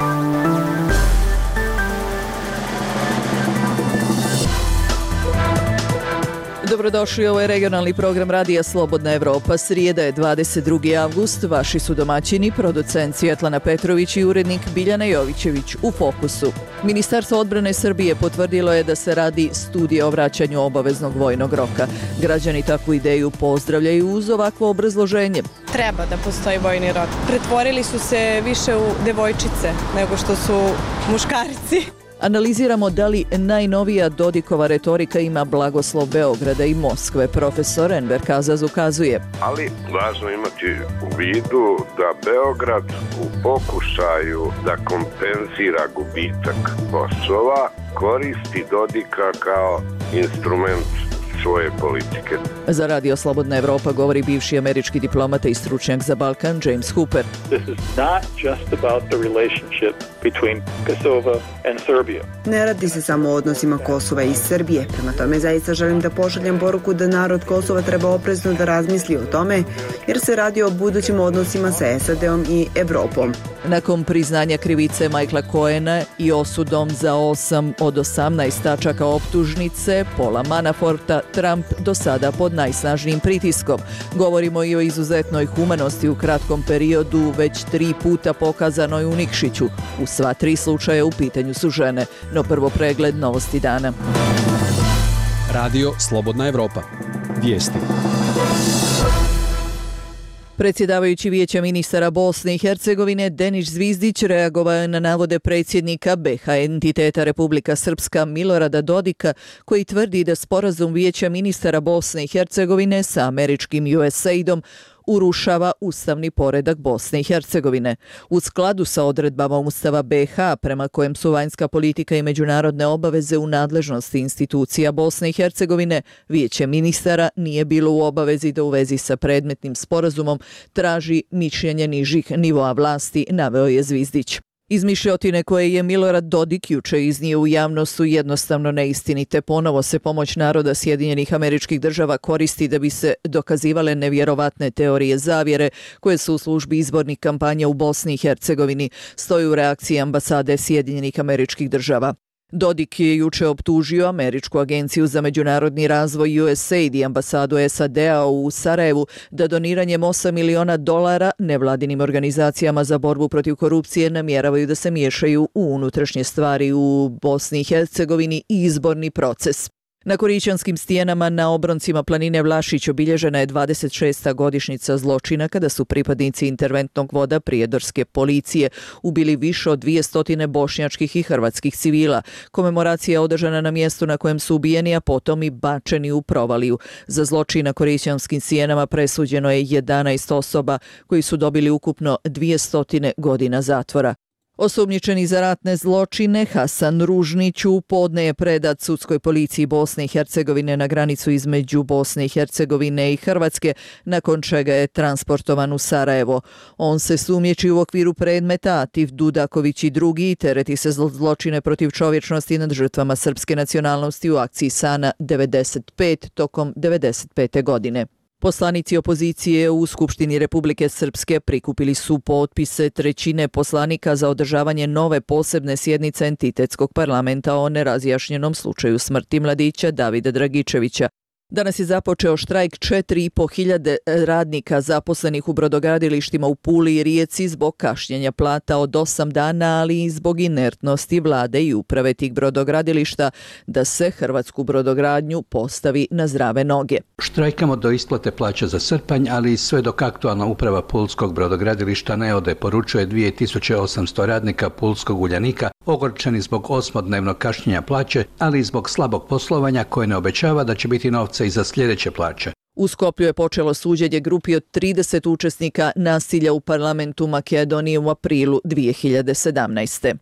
Dobrodošli, ovo je regionalni program Radija Slobodna Evropa. Srijeda je 22. avgust. Vaši su domaćini, producent Svjetlana Petrović i urednik Biljana Jovićević. U fokusu. Ministarstvo odbrane Srbije potvrdilo je da se radi studija o vraćanju obaveznog vojnog roka. Građani takvu ideju pozdravljaju uz ovakvo obrazloženje. Treba da postoji vojni rok. Pretvorili su se više u devojčice nego što su muškarci. Analiziramo da li najnovija Dodikova retorika ima blagoslov Beograda i Moskve. Profesor Enver Kazaz ukazuje. Ali važno imati u vidu da Beograd u pokušaju da kompenzira gubitak Kosova koristi Dodika kao instrument svoje politike. Za Radio Slobodna Evropa govori bivši američki diplomata i stručnjak za Balkan James Hooper. This is not just about the relationship between Kosovo and Serbia. Ne radi se samo o odnosima Kosova i Srbije. Prema tome zaista želim da pošaljem poruku da narod Kosova treba oprezno da razmisli o tome, jer se radi o budućim odnosima sa SAD-om i Evropom. Nakon priznanja krivice Michaela Cohena i osudom za 8 od 18 tačaka optužnice Paula Manaforta, Trump do sada pod najsnažnijim pritiskom. Govorimo i o izuzetnoj humanosti u kratkom periodu, već 3 puta pokazanoj u Nikšiću. U sva 3 slučaja u pitanju su žene. No prvo pregled novosti dana. Radio Slobodna Evropa. Vijesti. Predsjedavajući Vijeća ministara Bosne i Hercegovine Denis Zvizdić reagovao je na navode predsjednika BiH entiteta Republika Srpska Milorada Dodika, koji tvrdi da sporazum Vijeća ministara Bosne i Hercegovine sa američkim USAID-om urušava ustavni poredak Bosne i Hercegovine. U skladu sa odredbama Ustava BiH, prema kojem su vanjska politika i međunarodne obaveze u nadležnosti institucija Bosne i Hercegovine, Vijeće ministara nije bilo u obavezi da u vezi sa predmetnim sporazumom traži mišljenje nižih nivoa vlasti, naveo je Zvizdić. Izmišljotine koje je Milorad Dodik juče iznio u javnost su jednostavno neistinite. Ponovo se pomoć naroda Sjedinjenih Američkih Država koristi da bi se dokazivale nevjerovatne teorije zavjere koje su u službi izbornih kampanja u Bosni i Hercegovini, stoji u reakciji ambasade Sjedinjenih Američkih Država. Dodik je juče optužio Američku agenciju za međunarodni razvoj USAID i ambasadu SAD-a u Sarajevu da doniranjem $8 miliona nevladinim organizacijama za borbu protiv korupcije namjeravaju da se miješaju u unutrašnje stvari u Bosni i Hercegovini i izborni proces. Na Korićanskim stijenama na obroncima planine Vlašić obilježena je 26. godišnjica zločina kada su pripadnici interventnog voda prijedorske policije ubili više od 200 bošnjačkih i hrvatskih civila. Komemoracija je održana na mjestu na kojem su ubijeni, a potom i bačeni u provaliju. Za zločin na Korićanskim stijenama presuđeno je 11 osoba koji su dobili ukupno 200 godina zatvora. Osumnjičeni za ratne zločine Hasan Ružnić u podne je predat sudskoj policiji Bosne i Hercegovine na granicu između Bosne i Hercegovine i Hrvatske, nakon čega je transportovan u Sarajevo. On se sumnjiči u okviru predmeta Atif Dudaković i drugi tereti se zločine protiv čovječnosti nad žrtvama srpske nacionalnosti u akciji Sana 95 tokom 95. godine. Poslanici opozicije u Skupštini Republike Srpske prikupili su potpise 1/3 poslanika za održavanje nove posebne sjednice entitetskog parlamenta o nerazjašnjenom slučaju smrti mladića Davida Dragičevića. Danas je započeo štrajk 4.500 radnika zaposlenih u brodogradilištima u Puli i Rijeci zbog kašnjenja plata od 8 dana, ali i zbog inertnosti vlade i uprave tih brodogradilišta da se hrvatsku brodogradnju postavi na zdrave noge. Štrajkamo do isplate plaća za srpanj, ali sve dok aktualna uprava pulskog brodogradilišta ne ode, poručuje 2800 radnika pulskog Uljanika, ogorčeni zbog 8-dnevnog kašnjenja plaće, ali i zbog slabog poslovanja koje ne obećava da će biti novca i za sljedeće plaće. U Skoplju je počelo suđenje grupi od 30 učesnika nasilja u parlamentu Makedonije u aprilu 2017.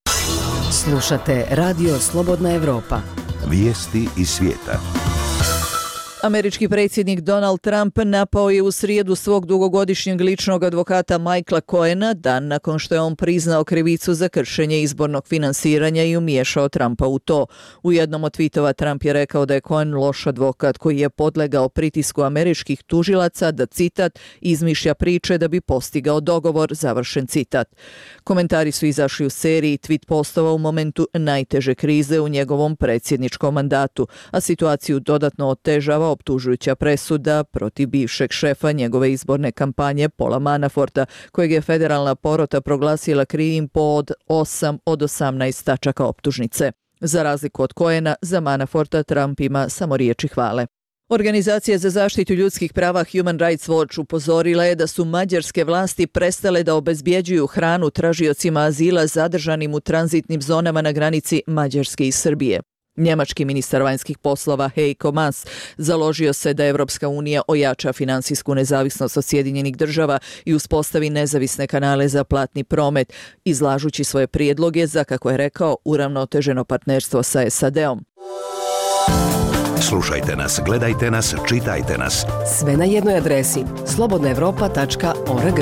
Slušate Radio Slobodna Evropa. Vijesti iz svijeta. Američki predsjednik Donald Trump napao je u srijedu svog dugogodišnjeg ličnog advokata Michaela Cohena dan nakon što je on priznao krivicu za kršenje izbornog finansiranja i umiješao Trumpa u to. U jednom od tweetova Trump je rekao da je Cohen loš advokat koji je podlegao pritisku američkih tužilaca da, citat, izmišlja priče da bi postigao dogovor, završen citat. Komentari su izašli u seriji tweet postova u momentu najteže krize u njegovom predsjedničkom mandatu, a situaciju dodatno otežava optužujuća presuda protiv bivšeg šefa njegove izborne kampanje Paula Manaforta, kojeg je federalna porota proglasila krivim po 8 od 18 tačaka optužnice. Za razliku od Cohena, za Manaforta Trump ima samo riječi hvale. Organizacija za zaštitu ljudskih prava Human Rights Watch upozorila je da su mađarske vlasti prestale da obezbjeđuju hranu tražiocima azila zadržanim u tranzitnim zonama na granici Mađarske i Srbije. Njemački ministar vanjskih poslova Heiko Maas založio se da Evropska unija ojača finansijsku nezavisnost od Sjedinjenih država i uspostavi nezavisne kanale za platni promet, izlažući svoje prijedloge za, kako je rekao, uravnoteženo partnerstvo sa SAD-om. Slušajte nas, gledajte nas, čitajte nas. Sve na jednoj adresi slobodnaevropa.org.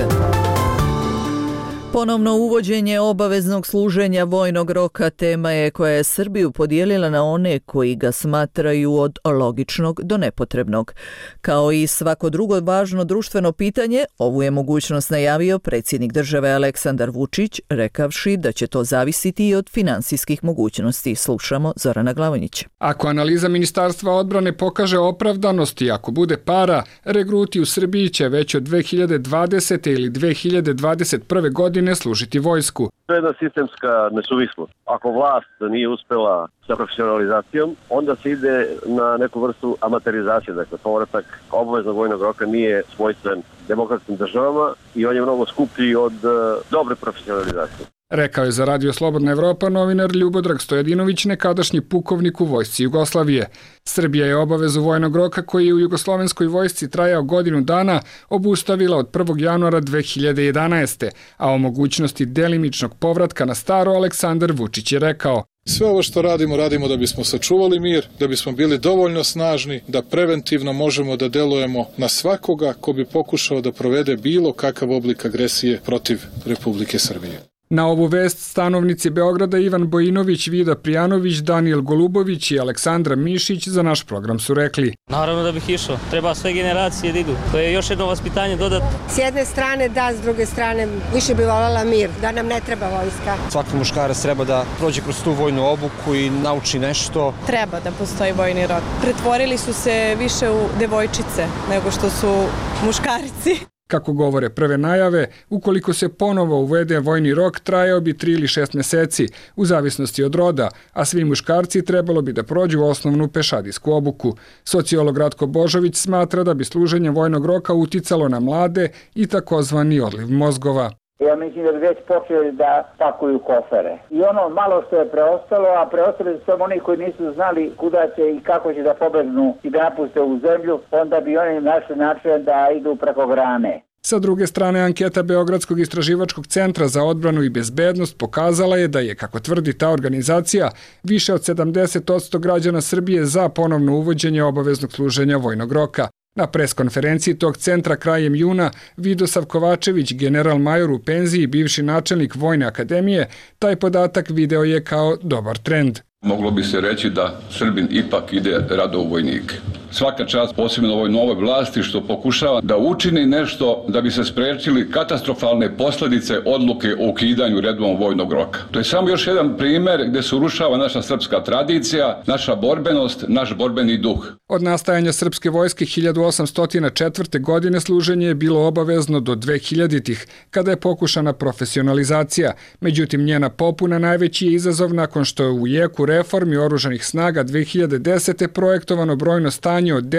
Ponovno uvođenje obaveznog služenja vojnog roka tema je koja je Srbiju podijelila na one koji ga smatraju od logičnog do nepotrebnog. Kao i svako drugo važno društveno pitanje, ovu je mogućnost najavio predsjednik države Aleksandar Vučić, rekavši da će to zavisiti i od finansijskih mogućnosti. Slušamo Zorana Glavonjića. Ako analiza Ministarstva odbrane pokaže opravdanost i ako bude para, regruti u Srbiji će već od 2020. ili 2021. godine služiti vojsku. To je jedna sistemska nesuvislost. Ako vlast nije uspela sa profesionalizacijom, onda se ide na neku vrstu amaterizacije. Dakle, povratak obaveznog vojnog roka nije svojstven demokratskim državama i on je mnogo skuplji od dobre profesionalizacije. Rekao je za Radio Slobodna Evropa novinar Ljubodrag Stojadinović, nekadašnji pukovnik u vojsci Jugoslavije. Srbija je obavezu vojnog roka koji je u jugoslovenskoj vojsci trajao godinu dana obustavila od 1. januara 2011. A o mogućnosti delimičnog povratka na staro Aleksandar Vučić je rekao: Sve ovo što radimo da bismo sačuvali mir, da bismo bili dovoljno snažni, da preventivno možemo da delujemo na svakoga ko bi pokušao da provede bilo kakav oblik agresije protiv Republike Srbije. Na ovu vest stanovnici Beograda Ivan Bojinović, Vida Prijanović, Danijel Golubović i Aleksandra Mišić za naš program su rekli: Naravno da bih išao, treba sve generacije da idu. To je još jedno vaspitanje dodat. S jedne strane da, s druge strane više bi voljela mir, da nam ne treba vojska. Svaki muškarac treba da prođe kroz tu vojnu obuku i nauči nešto. Treba da postoji vojni rok. Pretvorili su se više u devojčice nego što su muškarici. Kako govore prve najave, ukoliko se ponovo uvede vojni rok, trajao bi 3 ili 6 mjeseci, u zavisnosti od roda, a svi muškarci trebalo bi da prođu osnovnu pešadijsku obuku. Sociolog Ratko Božović smatra da bi služenje vojnog roka uticalo na mlade i takozvani odliv mozgova. Ja mislim da bi već počeli da pakuju kofere. I ono malo što je preostalo, a preostali su samo oni koji nisu znali kuda će i kako će da pobegnu i da napuste u zemlju, onda bi oni našli način da idu preko grane. Sa druge strane, anketa Beogradskog istraživačkog centra za odbranu i bezbednost pokazala je da je, kako tvrdi ta organizacija, više od 70% građana Srbije za ponovno uvođenje obaveznog služenja vojnog roka. Na preskonferenciji tog centra krajem juna Vidosav Kovačević, general major u penziji i bivši načelnik Vojne akademije, taj podatak video je kao dobar trend. Moglo bi se reći da Srbin ipak ide rado u vojnike. Svaka čast posebno ovoj novoj vlasti što pokušava da učini nešto da bi se sprečili katastrofalne posljedice odluke o ukidanju redovnog vojnog roka. To je samo još jedan primjer gdje se urušava naša srpska tradicija, naša borbenost, naš borbeni duh. Od nastajanja srpske vojske 1804. godine služenje je bilo obavezno do 2000-ih, kada je pokušana profesionalizacija. Međutim, njena popuna najveći je izazov nakon što je u jeku reformi oružanih snaga 2010. projektovano brojno stanje od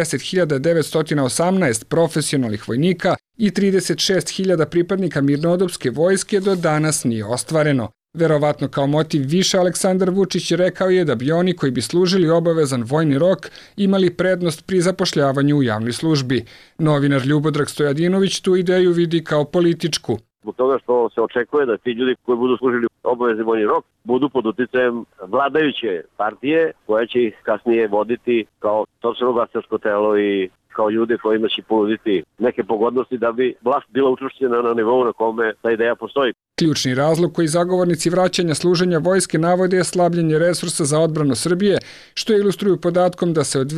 10.918 profesionalnih vojnika i 36.000 pripadnika mirnodopske vojske do danas nije ostvareno. Verovatno kao motiv više Aleksandar Vučić rekao je da bi oni koji bi služili obavezan vojni rok imali prednost pri zapošljavanju u javnoj službi. Novinar Ljubodrag Stojadinović tu ideju vidi kao političku. zbog toga što se očekuje da ti ljudi koji budu služili obavezni vojni rok budu pod uticajem vladajuće partije koja će ih kasnije voditi kao sopstveno glasačko telo i kao ljude kojima će ponuditi neke pogodnosti da bi vlast bila učvršćena na nivou na kome ta ideja postoji. Ključni razlog koji zagovornici vraćanja služenja vojske navode je slabljenje resursa za odbranu Srbije, što ilustruju podatkom da se od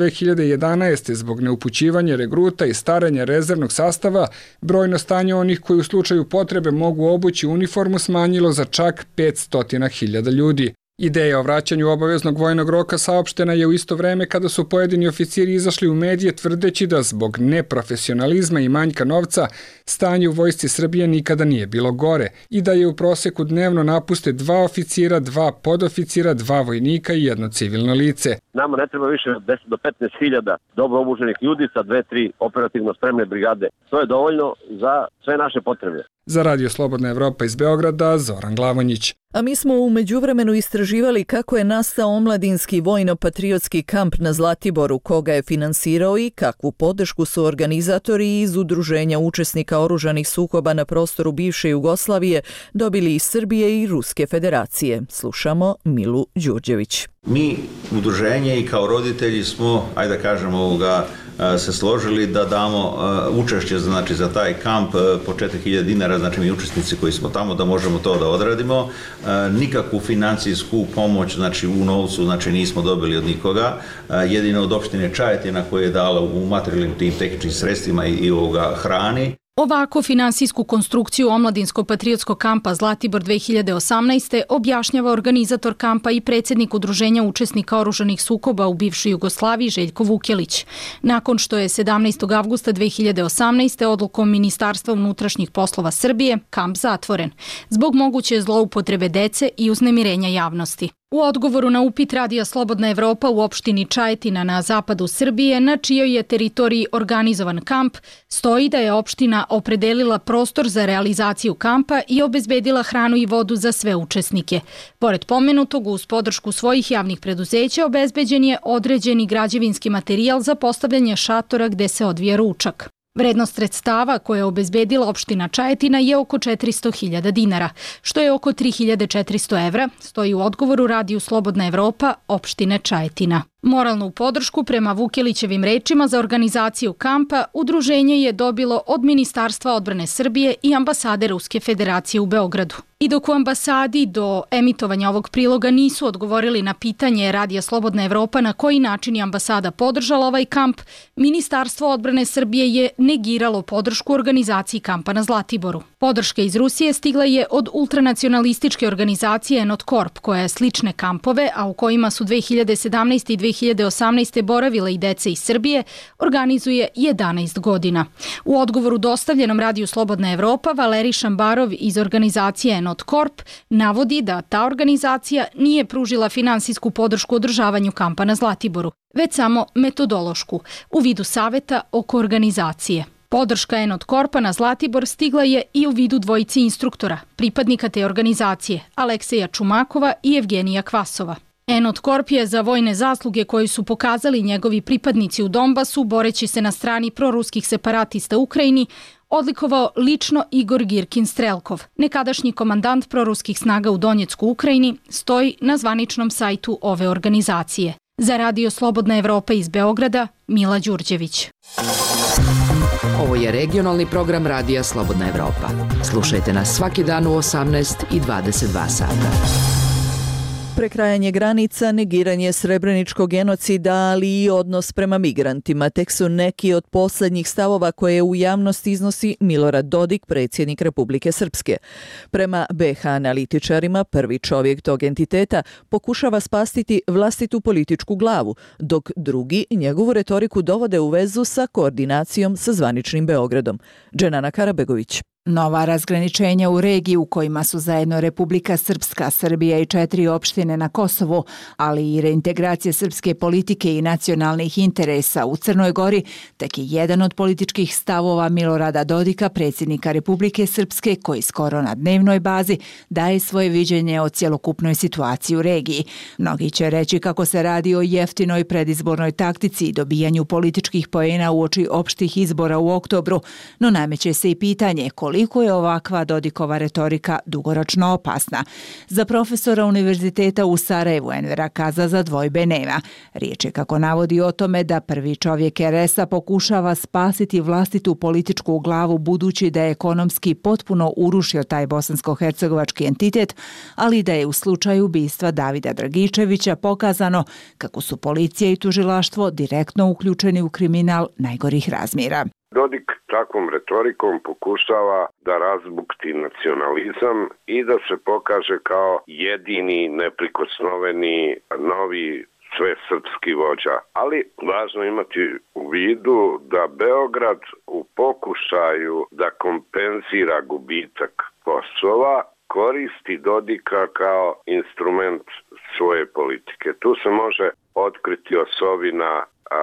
2011. zbog neupućivanja regruta i staranja rezervnog sastava brojno stanje onih koji u slučaju potrebe mogu obući uniformu smanjilo za čak 500.000 ljudi. Ideja o vraćanju obaveznog vojnog roka saopštena je u isto vreme kada su pojedini oficiri izašli u medije tvrdeći da zbog neprofesionalizma i manjka novca stanje u vojsci Srbije nikada nije bilo gore i da je u proseku dnevno napuste 2 oficira, 2 podoficira, 2 vojnika i 1 civilno lice. Nama ne treba više od 10 do 15.000 dobro obučenih ljudi sa 2-3 operativno spremne brigade. To je dovoljno za sve naše potrebe. Za Radio Slobodna Evropa iz Beograda, Zoran Glavonjić. A mi smo u međuvremenu istraživali kako je nastao omladinski vojno-patriotski kamp na Zlatiboru, koga je finansirao i kakvu podršku su organizatori iz Udruženja učesnika oružanih sukoba na prostoru bivše Jugoslavije dobili iz Srbije i Ruske federacije. Slušamo Milu Đurđević. Mi, udruženje i kao roditelji smo, ajde da kažemo, se složili da damo učešće za taj kamp po 4.000 dinara, znači mi učesnici koji smo tamo da možemo to da odradimo. Nikakvu financijsku pomoć u novcu nismo dobili od nikoga, jedino od opštine Čajetina koja je dala u materijalnim tim tehničkim sredstvima i hrani. Ovako finansijsku konstrukciju omladinsko-patriotskog kampa Zlatibor 2018. objašnjava organizator kampa i predsjednik Udruženja učesnika oružanih sukoba u bivšoj Jugoslaviji Željko Vukelić. Nakon što je 17. avgusta 2018. odlukom Ministarstva unutrašnjih poslova Srbije kamp zatvoren zbog moguće zloupotrebe dece i uznemirenja javnosti. U odgovoru na upit Radija Slobodna Evropa u opštini Čajetina na zapadu Srbije, na čijoj je teritoriji organizovan kamp, stoji da je opština opredelila prostor za realizaciju kampa i obezbedila hranu i vodu za sve učesnike. Pored pomenutog, uz podršku svojih javnih preduzeća obezbeđen je određeni građevinski materijal za postavljanje šatora gde se odvija ručak. Vrednost sredstava koje je obezbedila opština Čajetina je oko 400.000 dinara, što je oko 3.400 evra, stoji u odgovoru Radiju Slobodna Evropa opštine Čajetina. Moralnu podršku prema Vukelićevim rečima za organizaciju kampa udruženje je dobilo od Ministarstva odbrane Srbije i ambasade Ruske federacije u Beogradu. I dok u ambasadi do emitovanja ovog priloga nisu odgovorili na pitanje Radija Slobodna Evropa na koji način je ambasada podržala ovaj kamp, Ministarstvo odbrane Srbije je negiralo podršku organizaciji kampa na Zlatiboru. Podrška iz Rusije stigla je od ultranacionalističke organizacije Not Corp, koja je slične kampove, a u kojima su 2017. i 2018. boravile i dece iz Srbije, organizuje 11 godina. U odgovoru dostavljenom Radiju Slobodna Evropa, Valerij Šambarov iz organizacije Not Corp navodi da ta organizacija nije pružila finansijsku podršku održavanju kampa na Zlatiboru, već samo metodološku, u vidu saveta oko organizacije. Podrška Enot Korpa na Zlatibor stigla je i u vidu dvojici instruktora, pripadnika te organizacije, Alekseja Čumakova i Evgenija Kvasova. Enot Korp je za vojne zasluge koje su pokazali njegovi pripadnici u Donbasu, boreći se na strani proruskih separatista u Ukrajini, odlikovao lično Igor Girkin Strelkov, nekadašnji komandant proruskih snaga u Donjecku Ukrajini, stoji na zvaničnom sajtu ove organizacije. Za Radio Slobodna Evropa iz Beograda, Mila Đurđević. Ovo je regionalni program Radija Slobodna Evropa. Slušajte nas svaki dan u 18 i 22 sata. Prekrajanje granica, negiranje srebreničkog genocida, ali i odnos prema migrantima tek su neki od posljednjih stavova koje u javnosti iznosi Milorad Dodik, predsjednik Republike Srpske. Prema BH analitičarima, prvi čovjek tog entiteta pokušava spastiti vlastitu političku glavu, dok drugi njegovu retoriku dovode u vezu sa koordinacijom sa zvaničnim Beogradom. Dženana Karabegović. Nova razgraničenja u regiji u kojima su zajedno Republika Srpska, Srbija i 4 opštine na Kosovu, ali i reintegracije srpske politike i nacionalnih interesa u Crnoj Gori, tek je jedan od političkih stavova Milorada Dodika, predsjednika Republike Srpske, koji skoro na dnevnoj bazi daje svoje viđenje o cjelokupnoj situaciji u regiji. Mnogi će reći kako se radi o jeftinoj predizbornoj taktici i dobijanju političkih poena uoči opštih izbora u oktobru, no nameće se i pitanje koliko koliko je ovakva Dodikova retorika dugoročno opasna. Za profesora Univerziteta u Sarajevu Envera Kazaza dvojbe nema. Riječ je, kako navodi, o tome da prvi čovjek RS-a pokušava spasiti vlastitu političku glavu budući da je ekonomski potpuno urušio taj bosansko-hercegovački entitet, ali da je u slučaju ubistva Davida Dragičevića pokazano kako su policija i tužilaštvo direktno uključeni u kriminal najgorih razmjera. Dodik takvom retorikom pokušava da razbukti nacionalizam i da se pokaže kao jedini neprikosnoveni novi svesrpski vođa. Ali važno imati u vidu da Beograd u pokušaju da kompenzira gubitak Kosova koristi Dodika kao instrument svoje politike. Tu se može otkriti osovina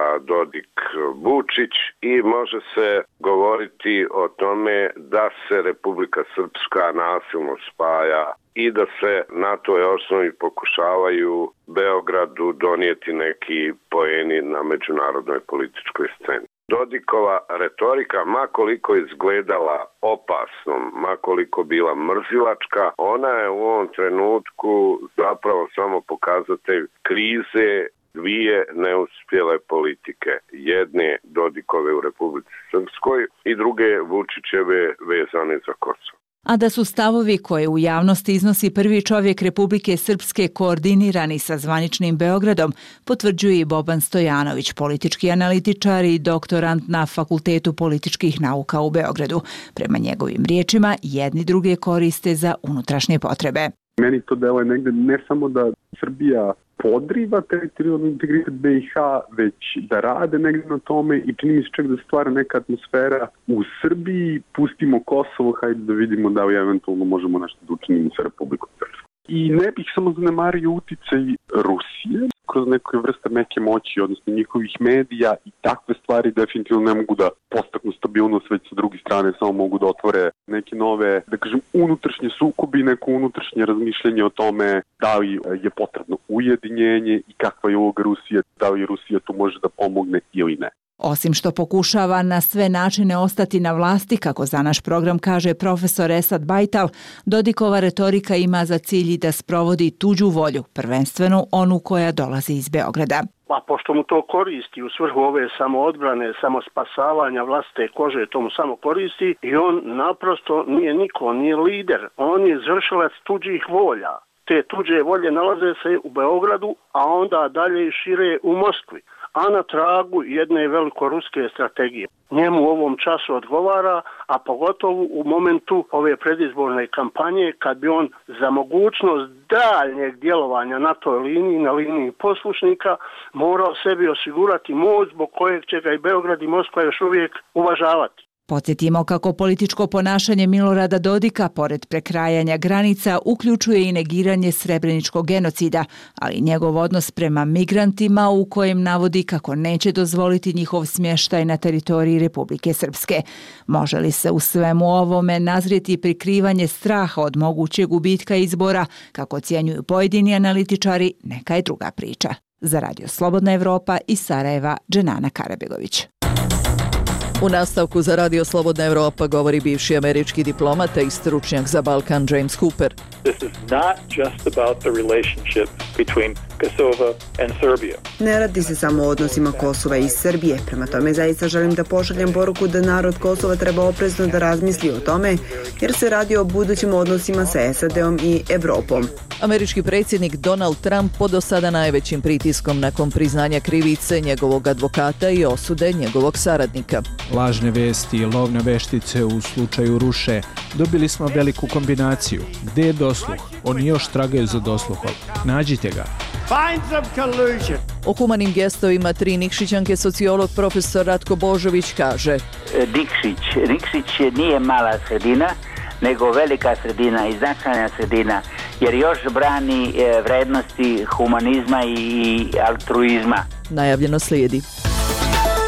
Dodik-Vučić i može se govoriti o tome da se Republika Srpska nasilno spaja i da se na toj osnovi pokušavaju Beogradu donijeti neki poeni na međunarodnoj političkoj sceni. Dodikova retorika, makoliko izgledala opasnom, makoliko bila mrzilačka, ona je u ovom trenutku zapravo samo pokazatelj krize dvije neuspjele politike. Jedne Dodikove u Republici Srpskoj i druge Vučićeve vezane za Kosovo. A da su stavovi koje u javnosti iznosi prvi čovjek Republike Srpske koordinirani sa zvaničnim Beogradom, potvrđuje i Boban Stojanović, politički analitičar i doktorant na Fakultetu političkih nauka u Beogradu. Prema njegovim riječima, jedni druge koriste za unutrašnje potrebe. Meni to deluje negde ne samo da Srbija podriva teritorijalni integritet BiH, već da rade negdje na tome i čini mi se čak da stvara neka atmosfera u Srbiji, pustimo Kosovo, hajde da vidimo da li eventualno možemo nešto da učinimo sa Republikom Srpskom. I ne bih samo zanemario uticaj Rusije kroz neke vrste meke moći, odnosno njihovih medija, i takve stvari definitivno ne mogu da postaknu stabilnost, već sa druge strane samo mogu da otvore neke nove, da kažem, unutrašnje sukobi, neko unutrašnje razmišljanje o tome da li je potrebno ujedinjenje i kakva je uloga Rusije, da li Rusija tu može da pomogne ili ne. Osim što pokušava na sve načine ostati na vlasti, kako za naš program kaže profesor Esad Bajtal, Dodikova retorika ima za cilj da sprovodi tuđu volju, prvenstveno onu koja dolazi iz Beograda. A pošto mu to koristi u svrhu ove samoodbrane, samospasavanja vlastite kože, to mu samo koristi i on naprosto nije niko, nije lider. On je izvršilac tuđih volja. Te tuđe volje nalaze se u Beogradu, a onda dalje i šire u Moskvi, a na tragu jedne velikoruske strategije. Njemu u ovom času odgovara, a pogotovo u momentu ove predizborne kampanje, kad bi on za mogućnost daljnjeg djelovanja na toj liniji, na liniji poslušnika, morao sebi osigurati moć zbog kojeg će ga i Beograd i Moskva još uvijek uvažavati. Podsjetimo kako političko ponašanje Milorada Dodika, pored prekrajanja granica, uključuje i negiranje srebreničkog genocida, ali njegov odnos prema migrantima u kojem navodi kako neće dozvoliti njihov smještaj na teritoriji Republike Srpske. Može li se u svemu ovome nazrijeti prikrivanje straha od mogućeg gubitka izbora, kako ocjenjuju pojedini analitičari, neka je druga priča. Za Radio Slobodna Evropa iz Sarajeva, Dženana Karabegović. U nastavku za Radio Slobodna Evropa govori bivši američki diplomata i stručnjak za Balkan James Cooper. This is not just about the relationship between Kosovo and Serbia. Ne radi se samo o odnosima Kosova i Srbije. Prema tome zaista želim da pošaljem poruku da narod Kosova treba oprezno da razmisli o tome, jer se radi o budućim odnosima sa SAD-om i Evropom. Američki predsjednik Donald Trump pod do sada najvećim pritiskom nakon priznanja krivice njegovog advokata i osude njegovog saradnika. Lažne vesti i lovne veštice u slučaju Ruše. Dobili smo veliku kombinaciju. Gdje je dosluh? Oni još tragaju za dosluhom. Nađite ga. O humanim gestovima tri Nikšićanke sociolog profesor Ratko Božović kaže: Nikšić nije mala sredina, nego velika sredina i značajna sredina, jer još brani vrednosti humanizma i altruizma. Najavljeno slijedi.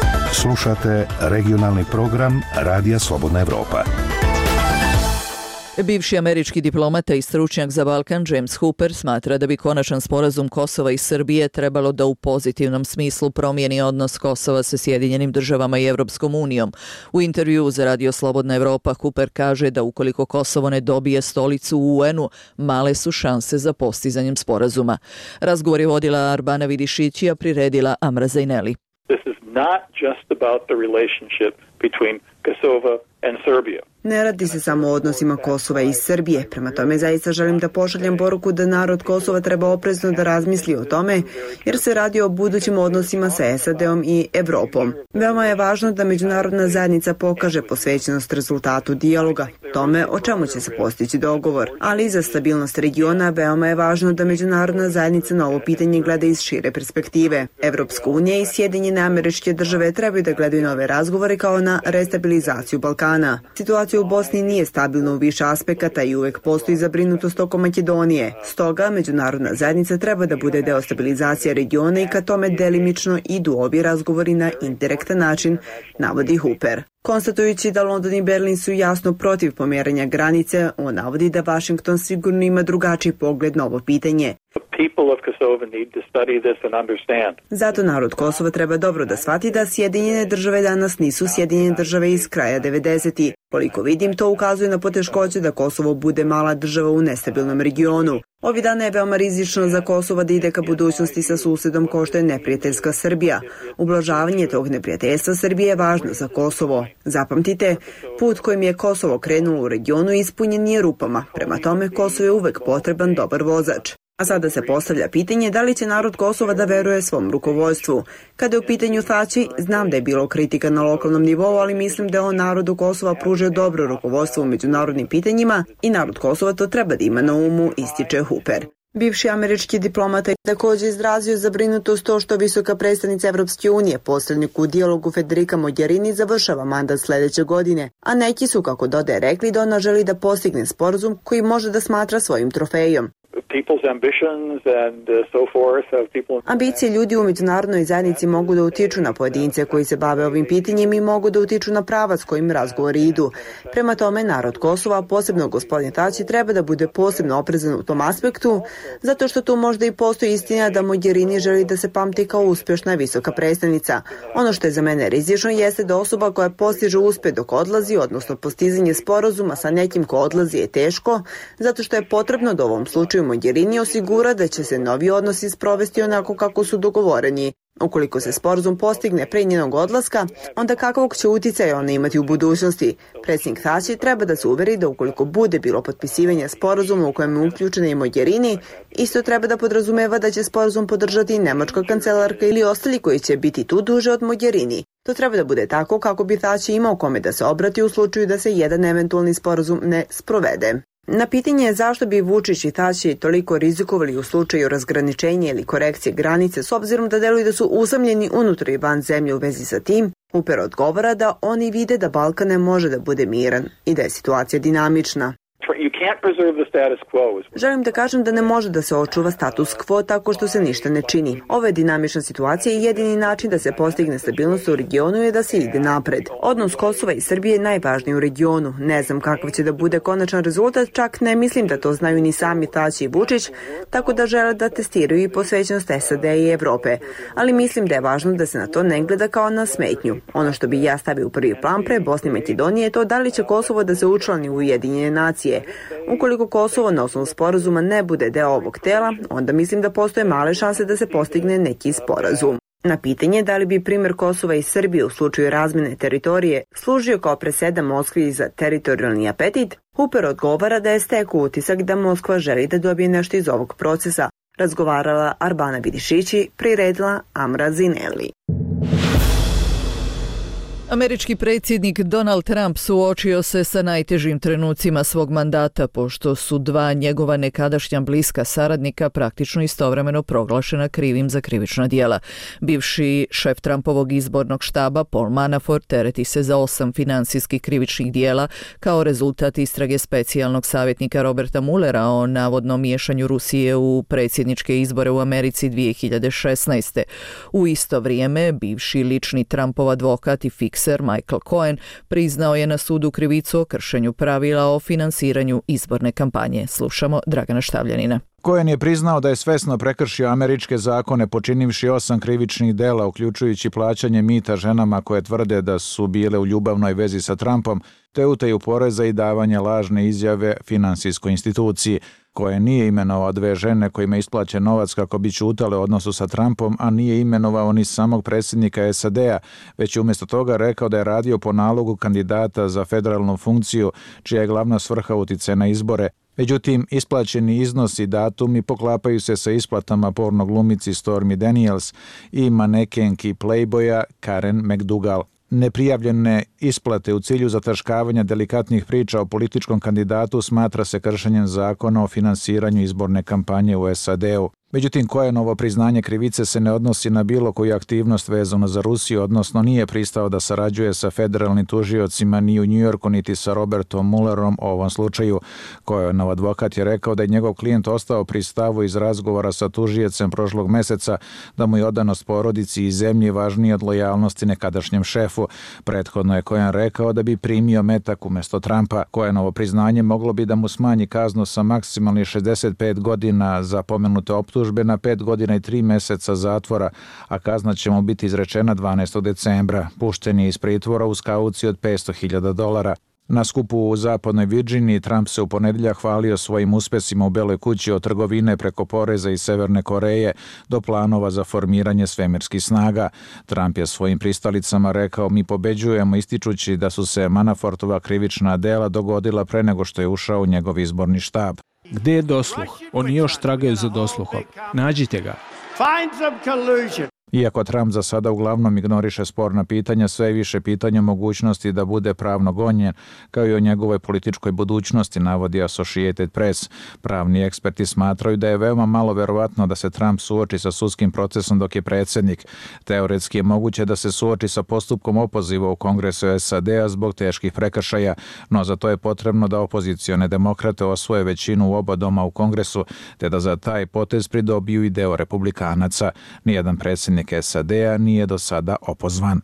Slušate regionalni program Radija Slobodna Evropa. Bivši američki diplomata i stručnjak za Balkan James Hooper smatra da bi konačan sporazum Kosova i Srbije trebalo da u pozitivnom smislu promijeni odnos Kosova sa Sjedinjenim državama i Evropskom unijom. U intervjuu za Radio Slobodna Evropa Hooper kaže da ukoliko Kosovo ne dobije stolicu u UN-u, male su šanse za postizanjem sporazuma. Razgovor je vodila Arbana Vidišić, a priredila Amra Zaineli. This is not just about the relationship between Kosovo and Serbia. Ne radi se samo o odnosima Kosova i Srbije, prema tome zaista želim da pošaljem poruku da narod Kosova treba oprezno da razmisli o tome, jer se radi o budućim odnosima sa SAD-om i Evropom. Veoma je važno da međunarodna zajednica pokaže posvećenost rezultatu dijaloga, tome o čemu će se postići dogovor. Ali i za stabilnost regiona veoma je važno da međunarodna zajednica na ovo pitanje gleda iz šire perspektive. Evropska unija i Sjedinjene Američke Države trebaju da gledaju na ove razgovore kao na restabilizaciju Balkana. Situacija u Bosni nije stabilna u više aspekata i uvek postoji zabrinutost oko Makedonije. Stoga, međunarodna zajednica treba da bude deo stabilizacije regiona i ka tome delimično idu ovi razgovori na indirektan način, navodi Hooper. Konstatujući da London i Berlin su jasno protiv pomjeranja granice, on navodi da Washington sigurno ima drugačiji pogled na ovo pitanje. Zato narod Kosova treba dobro da shvati da Sjedinjene države danas nisu Sjedinjene države iz kraja 90-ih. Koliko vidim, to ukazuje na poteškoće da Kosovo bude mala država u nestabilnom regionu. Ovi dana je veoma rizično za Kosovo da ide ka budućnosti sa susedom kao što je neprijateljska Srbija. Ublažavanje tog neprijateljstva Srbije je važno za Kosovo. Zapamtite, put kojim je Kosovo krenulo u regionu ispunjen je rupama. Prema tome, Kosovo je uvek potreban dobar vozač. A sada se postavlja pitanje da li će narod Kosova da veruje svom rukovodstvu. Kada je u pitanju Thači, znam da je bilo kritika na lokalnom nivou, ali mislim da je on narodu Kosova pružio dobro rukovodstvo u međunarodnim pitanjima i narod Kosova to treba da ima na umu, ističe Hooper. Bivši američki diplomata je također izrazio zabrinutost to što visoka predstavnica Evropske unije, posrednik u dijalogu Federica Mogherini, završava mandat sledeće godine, a neki su, kako dodaje, rekli da ona želi da postigne sporazum koji može da smatra svojim trofejom. Ambicije ljudi u međunarodnoj zajednici mogu da utiču na pojedince koji se bave ovim pitanjem i mogu da utiču na pravac kojim razgovori idu. Prema tome, narod Kosova, posebno gospodin Thači, treba da bude posebno oprezan u tom aspektu, zato što tu možda i postoji istina da Mogherini želi da se pamti kao uspješna visoka predstavnica. Ono što je za mene rizično jeste da osoba koja postiže uspeh dok odlazi, odnosno postizanje sporazuma sa nekim ko odlazi je teško, zato što je potrebno da u ovom slučaju Mogherini osigura da će se novi odnosi sprovesti onako kako su dogovoreni. Ukoliko se sporazum postigne pre njenog odlaska, onda kakvog će uticaja ona imati u budućnosti? Predsjednik Thači treba da se uveri da ukoliko bude bilo potpisivanja sporazuma u kojem je uključena i Mogherini, isto treba da podrazumeva da će sporazum podržati nemačka kancelarka ili ostali koji će biti tu duže od Mogherini. To treba da bude tako kako bi Thači imao kome da se obrati u slučaju da se jedan eventualni sporazum ne sprovede. Na pitanje zašto bi Vučić i Thači toliko rizikovali u slučaju razgraničenja ili korekcije granice s obzirom da deluju da su usamljeni unutar i van zemlje u vezi sa tim, Hooper odgovara da oni vide da Balkan ne može da bude miran i da je situacija dinamična. Želim da kažem da ne može da se očuva status quo tako što se ništa ne čini. Ovo je dinamična situacija i jedini način da se postigne stabilnost u regionu je da se ide napred. Odnos Kosova i Srbije je najvažniji u regionu. Ne znam kakav će da bude konačan rezultat, čak ne mislim da to znaju ni sami Thači i Vučić, tako da žele da testiraju i posvećenost SAD i Evrope. Ali mislim da je važno da se na to ne gleda kao na smetnju. Ono što bi ja stavio u prvi plan pre Bosne i Makedonije je to da li će Kosovo da se učlani u Ujedinjene nacije. Ukoliko Kosovo na osnovu sporazuma ne bude deo ovog tela, onda mislim da postoje male šanse da se postigne neki sporazum. Na pitanje da li bi primjer Kosova i Srbije u slučaju razmjene teritorije služio kao presedan Moskvi za teritorijalni apetit, Hooper odgovara da je stekao utisak da Moskva želi da dobije nešto iz ovog procesa. Razgovarala Arbana Vidišići, priredila Amra Zaineli. Američki predsjednik Donald Trump suočio se sa najtežim trenucima svog mandata, pošto su dva njegova nekadašnja bliska saradnika praktično istovremeno proglašena krivim za krivična djela. Bivši šef Trumpovog izbornog štaba Paul Manafort tereti se za 8 finansijskih krivičnih djela kao rezultat istrage specijalnog savjetnika Roberta Muellera o navodnom miješanju Rusije u predsjedničke izbore u Americi 2016. U isto vrijeme, bivši lični Trumpov advokat i fiksni mikser Michael Cohen priznao je na sudu krivicu o kršenju pravila o finansiranju izborne kampanje. Slušamo Dragana Štavljanina. Cohen je priznao da je svesno prekršio američke zakone počinivši 8 krivičnih dela, uključujući plaćanje mita ženama koje tvrde da su bile u ljubavnoj vezi sa Trumpom, te utaju poreza i davanje lažne izjave finansijskoj instituciji. Cohen nije imenovao 2 žene kojima je isplaćen novac kako bi ćutale u odnosu sa Trumpom, a nije imenovao ni samog predsjednika SAD-a, već je umjesto toga rekao da je radio po nalogu kandidata za federalnu funkciju, čija je glavna svrha uticaja na izbore. Međutim, isplaćeni iznosi i datumi poklapaju se sa isplatama porno glumici Stormy Daniels i manekenki Playboya Karen McDougal. Neprijavljene isplate u cilju zataškavanja delikatnih priča o političkom kandidatu smatra se kršenjem zakona o finansiranju izborne kampanje u SAD-u. Međutim, Cohenovo priznanje krivice se ne odnosi na bilo koju aktivnost vezano za Rusiju, odnosno nije pristao da sarađuje sa federalnim tužiocima ni u New Yorku niti sa Robertom Muellerom o ovom slučaju. Cohenov advokat je rekao da je njegov klijent ostao pri stavu iz razgovora sa tužiocem prošlog meseca da mu je odanost porodici i zemlji važniji od lojalnosti nekadašnjem šefu. Prethodno je Cohen rekao da bi primio metak umjesto Trumpa. Cohenovo priznanje moglo bi da mu smanji kaznu sa maksimalnih 65 godina za pomenute optužbe na 5 godina i 3 meseca zatvora, a kazna će mu biti izrečena 12. decembra. Pušten je iz pritvora uz kauciju od $500.000. Na skupu u zapadnoj Virginiji Trump se u ponedjeljak hvalio svojim uspesima u Beloj kući od trgovine preko poreza iz Severne Koreje do planova za formiranje svemirskih snaga. Trump je svojim pristalicama rekao: "Mi pobeđujemo", ističući da su se Manafortova krivična dela dogodila pre nego što je ušao u njegov izborni štab. Gde je dosluh? Oni još tragaju za dosluhom. Nađite ga. Iako Trump za sada uglavnom ignoriše sporna pitanja, sve je više pitanja mogućnosti da bude pravno gonjen, kao i o njegovoj političkoj budućnosti, navodi Associated Press. Pravni eksperti smatraju da je veoma malo verovatno da se Trump suoči sa sudskim procesom dok je predsjednik. Teoretski je moguće da se suoči sa postupkom opoziva u Kongresu SAD-a zbog teških prekršaja, no za to je potrebno da opozicione demokrate osvoje većinu u oba doma u Kongresu, te da za taj potez pridobiju i deo republikanaca. Nijedan predsjednik SAD-a nije do sada opozvan.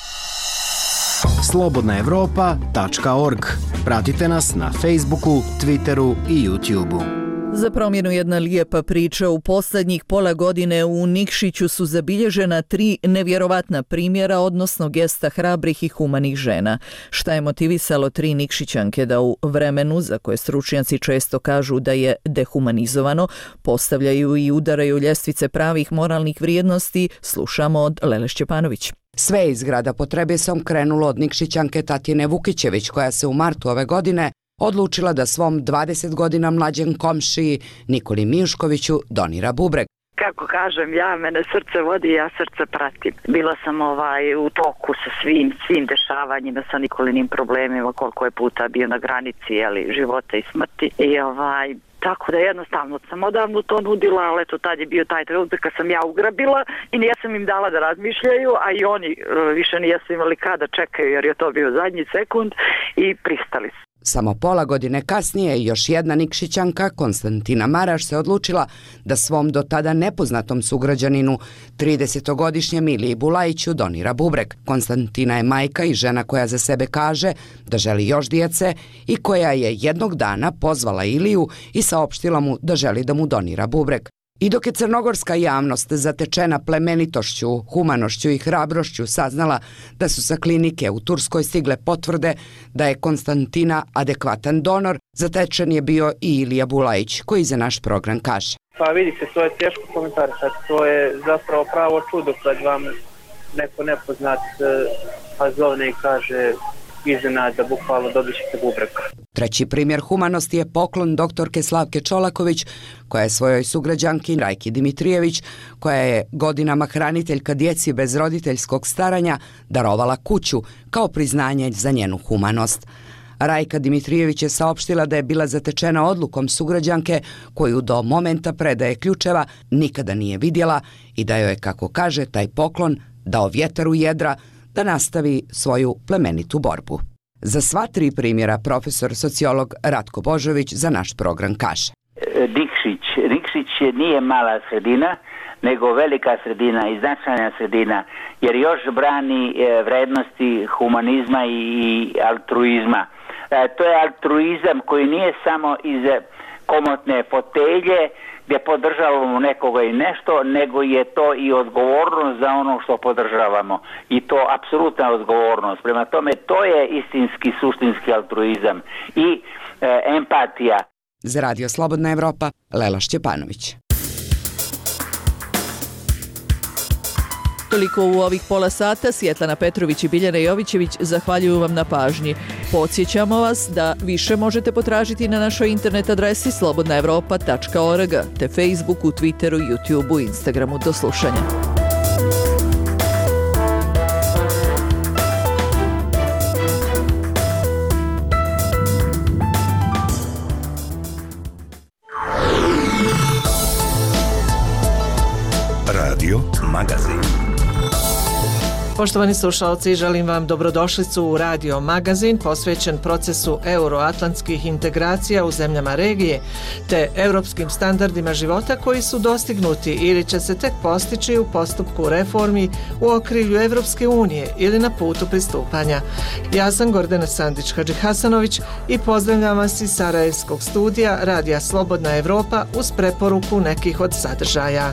Slobodnaevropa.org. Pratite nas na Facebooku, Twitteru i YouTubeu. Za promjenu jedna lijepa priča. U posljednjih pola godine u Nikšiću su zabilježena 3 nevjerovatna primjera, odnosno gesta hrabrih i humanih žena. Šta je motivisalo 3 Nikšićanke da u vremenu, za koje stručnjaci često kažu da je dehumanizovano, postavljaju i udaraju ljestvice pravih moralnih vrijednosti, slušamo od Lele Šćepanović. Sve iz grada pod Trebesom krenulo od Nikšićanke Tatjane Vukićević, koja se u martu ove godine odlučila da svom 20 godina mlađem komšiji Nikoli Mijuškoviću donira bubreg. Kako kažem ja, mene srce vodi, ja srce pratim. Bila sam u toku sa svim dešavanjima, sa Nikolinim problemima, koliko je puta bio na granici života i smrti. I tako da jednostavno sam odavno to nudila, ali eto tad je bio taj trenutak kad sam ja ugrabila i nijesam im dala da razmišljaju, a i oni više nijesu imali kada čekaju jer je to bio zadnji sekund i pristali su. Samo pola godine kasnije još jedna Nikšićanka, Konstantina Maraš, se odlučila da svom do tada nepoznatom sugrađaninu, 30-godišnjem Iliji Bulajiću, donira bubreg. Konstantina je majka i žena koja za sebe kaže da želi još djece i koja je jednog dana pozvala Iliju i saopštila mu da želi da mu donira bubreg. I dok je crnogorska javnost zatečena plemenitošću, humanošću i hrabrošću saznala da su sa klinike u Turskoj stigle potvrde da je Konstantina adekvatan donor, zatečen je bio i Ilija Bulajić, koji za naš program kaže. Pa vidite, to je teško komentarisati, to je zapravo pravo čudo kad vam neko nepoznat zovne i kaže iznenada, bukvalno dobit ćete bubreg. Treći primjer humanosti je poklon doktorke Slavke Čolaković, koja je svojoj sugrađanki Rajki Dimitrijević, koja je godinama hraniteljka djeci bez roditeljskog staranja, darovala kuću kao priznanje za njenu humanost. Rajka Dimitrijević je saopštila da je bila zatečena odlukom sugrađanke koju do momenta predaje ključeva nikada nije vidjela i da joj je, kako kaže, taj poklon dao vjetar u jedra da nastavi svoju plemenitu borbu. Za sva 3 primjera profesor sociolog Ratko Božović za naš program kaže. Nikšić nije mala sredina, nego velika sredina i značajna sredina, jer još brani vrednosti humanizma i altruizma. To je altruizam koji nije samo iz komotne fotelje gdje podržavamo nekoga i nešto, nego je to i odgovornost za ono što podržavamo. I to apsolutna odgovornost. Prema tome, to je istinski, suštinski altruizam i empatija. Za Radio Slobodna Evropa, Lela Šćepanović. Toliko u ovih pola sata. Svjetlana Petrović i Biljana Jovićević zahvaljuju vam na pažnji. Podsjećamo vas da više možete potražiti na našoj internet adresi slobodnaevropa.org te Facebooku, Twitteru, YouTubeu, Instagramu. Do slušanja. Radio Magazin. Poštovani slušalci, želim vam dobrodošlicu u Radio Magazin posvećen procesu euroatlantskih integracija u zemljama regije te europskim standardima života koji su dostignuti ili će se tek postići u postupku reformi u okrilju Evropske unije ili na putu pristupanja. Ja sam Gordana Sandić-Hadžihasanović i pozdravljam vas iz Sarajevskog studija Radija Slobodna Evropa uz preporuku nekih od sadržaja.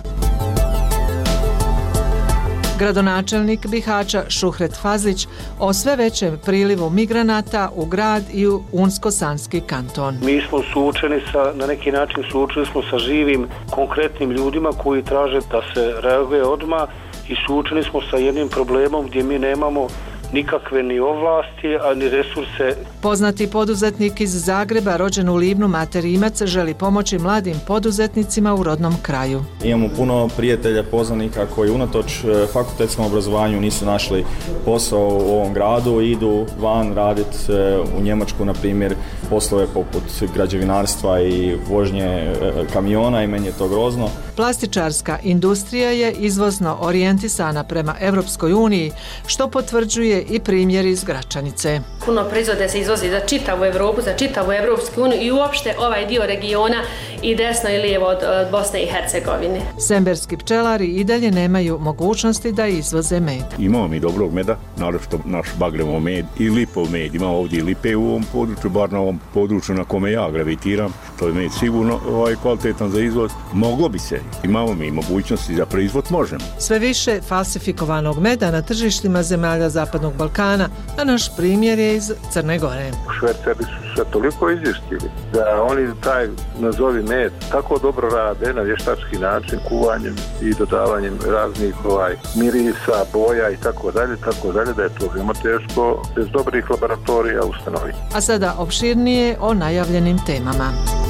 Gradonačelnik Bihaća Šuhret Fazlić o sve većem prilivu migranata u grad i u Unsko-Sanski kanton. Mi smo suočeni na neki način suočili smo sa živim, konkretnim ljudima koji traže da se reaguje odmah i suočeni smo sa jednim problemom gdje mi nemamo nikakve ni ovlasti, a ni resurse. Poznati poduzetnik iz Zagreba, rođen u Livnu, Mate Rimac, želi pomoći mladim poduzetnicima u rodnom kraju. Imamo puno prijatelja, poznanika koji unatoč fakultetskom obrazovanju nisu našli posao u ovom gradu, idu van raditi u Njemačku, na primjer, poslove poput građevinarstva i vožnje kamiona i meni je to grozno. Plastičarska industrija je izvozno orijentisana prema Evropskoj uniji, što potvrđuje i primjer iz Gračanice. Puno proizvode se izvozi za čitavu Evropu, za čitavu Evropsku uniju i uopšte ovaj dio regiona i desno i lijevo od Bosne i Hercegovine. Semberski pčelari i dalje nemaju mogućnosti da izvoze med. Imamo mi dobrog meda, naročito naš Bagrevo med i Lipov med. Imamo ovdje lipe u ovom području, bar na ovom području na kome ja gravitiram. To je med sigurno kvalitetan za izvoz. Moglo bi se, imamo mi mogućnosti za proizvod, možemo. Sve više falsifikovanog meda na tržištima zemalja Zapadnog Balkana, a naš primjer je iz Crne Gore. Šverceri su se toliko izvještili da oni taj nazovi med tako dobro rade na vještački način, kuvanjem i dodavanjem raznih mirisa, boja i tako dalje, da je to veoma teško bez dobrih laboratorija ustanoviti. A sada opširnije o najavljenim temama.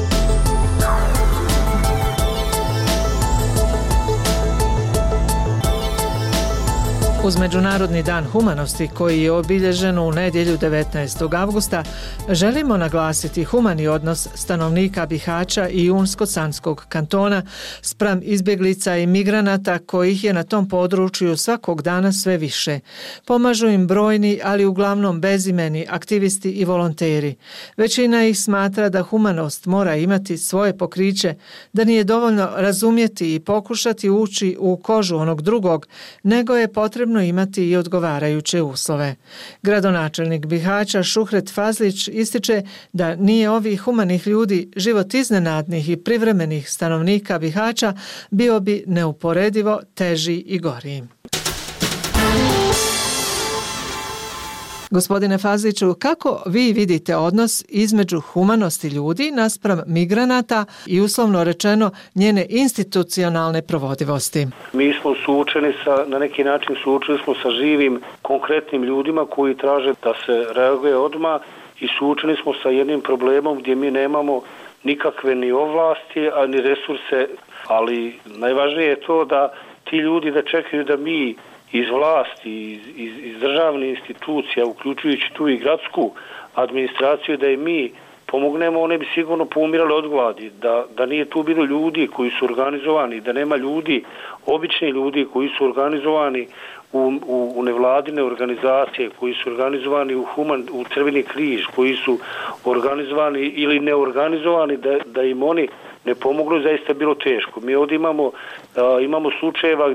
Uz Međunarodni dan humanosti koji je obilježen u nedjelju 19. avgusta, želimo naglasiti humani odnos stanovnika Bihaća i Unsko-Sanskog kantona spram izbjeglica i migranata kojih je na tom području svakog dana sve više. Pomažu im brojni, ali uglavnom bezimeni aktivisti i volonteri. Većina ih smatra da humanost mora imati svoje pokriće, da nije dovoljno razumjeti i pokušati ući u kožu onog drugog, nego je potrebno imati i odgovarajuće uslove. Gradonačelnik Bihaća Šuhret Fazlić ističe da nije ovih humanih ljudi život iznenadnih i privremenih stanovnika Bihaća bio bi neuporedivo teži i goriji. Gospodine Fazliću, kako vi vidite odnos između humanosti ljudi naspram migranata i uslovno rečeno njene institucionalne provodivosti? Mi smo suočeni na neki način suočili smo sa živim, konkretnim ljudima koji traže da se reaguje odmah i suočeni smo sa jednim problemom gdje mi nemamo nikakve ni ovlasti, a ni resurse, ali najvažnije je to da ti ljudi da čekaju da mi iz vlasti, iz državnih institucija, uključujući tu i gradsku administraciju, da i mi pomognemo, one bi sigurno poumirali od gladi, da nije tu bilo ljudi koji su organizovani, da nema ljudi, obični ljudi koji su organizovani u nevladine organizacije, koji su organizovani u Crveni križ, koji su organizovani ili neorganizovani, da im oni ne pomognu, zaista bilo teško. Mi ovdje imamo slučajeva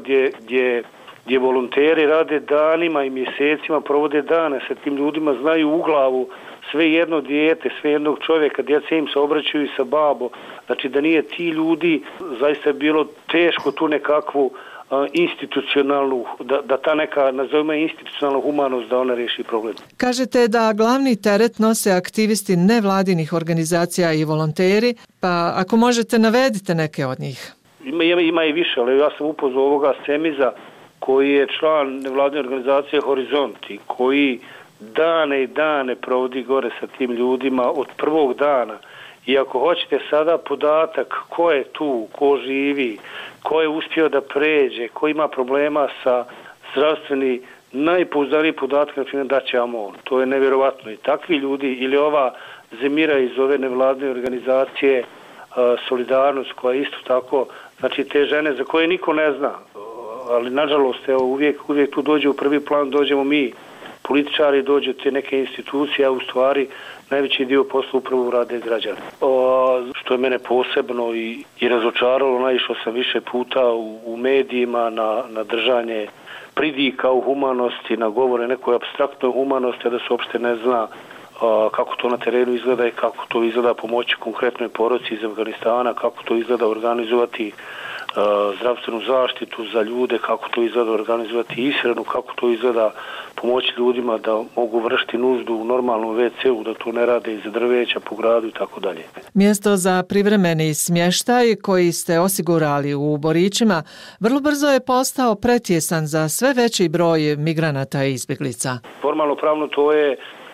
gdje volonteri rade danima i mjesecima, provode dane sa tim ljudima, znaju u glavu sve jedno dijete, sve jednog čovjeka, djeca im se obraćaju sa babo. Znači da nije ti ljudi, zaista je bilo teško tu nekakvu institucionalnu, da ta neka, nazovimo institucionalna humanost, da ona riješi problem. Kažete da glavni teret nose aktivisti nevladinih organizacija i volonteri, pa ako možete navedite neke od njih. Ima i više, ali ja sam upoznao ovoga Semiza, koji je član nevladine organizacije Horizonti, koji dane i dane provodi gore sa tim ljudima od prvog dana. I ako hoćete sada podatak ko je tu, ko živi, ko je uspio da pređe, ko ima problema sa zdravstveni, najpouzdaniji podatak na primjer da će on. To je nevjerovatno. I takvi ljudi, ili ova Zemira iz ove nevladine organizacije Solidarnost, koja isto tako, znači te žene za koje niko ne zna, ali nažalost evo, uvijek tu dođe u prvi plan, dođemo mi, političari, dođu te neke institucije, a u stvari najveći dio posla upravo rade građani. Što je mene posebno i razočaralo, naišao sam više puta u medijima na držanje pridika u humanosti, na govore nekoj apstraktnoj humanosti, a da se uopšte ne zna kako to na terenu izgleda i kako to izgleda pomoći konkretnoj porodci iz Afganistana, kako to izgleda organizovati zdravstvenu zaštitu za ljude, kako to izgleda organizovati ishranu, kako to izgleda pomoći ljudima da mogu vršiti nuždu u normalnom WC-u, da to ne rade iz drveća po gradu i tako dalje. Mjesto za privremeni smještaj koji ste osigurali u Borićima vrlo brzo je postao pretjesan za sve veći broj migranata i izbjeglica. Formalno pravno to je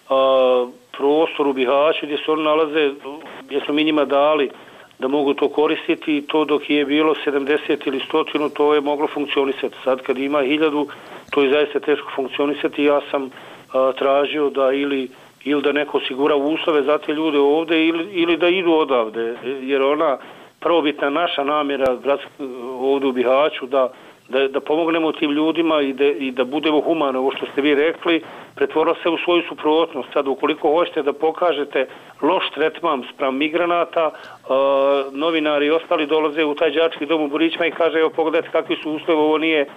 prostor u Bihaću gdje se oni nalaze, gdje smo mi njima dali da mogu to koristiti, i to dok je bilo 70 ili 100, to je moglo funkcionisati. Sad kad ima 1000, to je zaista teško funkcionisati. Ja sam tražio da ili da neko osigura uslove za te ljude ovdje ili da idu odavde, jer ona prvobitna naša namjera ovdje u Bihaću da pomognemo tim ljudima i da budemo humani, ovo što ste vi rekli, pretvorilo se u svoju suprotnost. Sad, ukoliko hoćete da pokažete loš tretman spram migranata, novinari i ostali dolaze u taj đački dom u Borićima i kaže, evo pogledajte kakvi su uslovi, ovo nije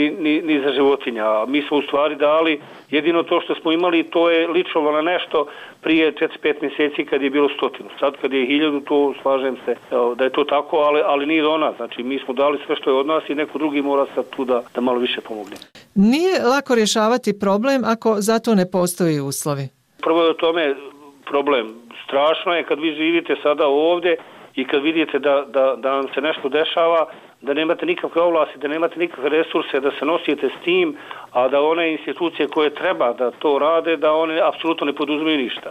ni za životinja. A mi smo u stvari dali jedino to što smo imali, to je ličilo na nešto prije 4-5 mjeseci kad je bilo 100. Sad kad je 1000, to slažem se da je to tako, ali nije do nas. Znači mi smo dali sve što je od nas i neko drugi mora sad tu da malo više pomogne. Nije lako rješavati problem ako za to ne postoji uslovi. Prvo je o tome problem. Strašno je kad vi živite sada ovdje i kad vidite da vam se nešto dešava, da nemate nikakve ovlasti, da nemate nikakve resurse, da se nosite s tim, a da one institucije koje treba da to rade, da one apsolutno ne poduzimaju ništa.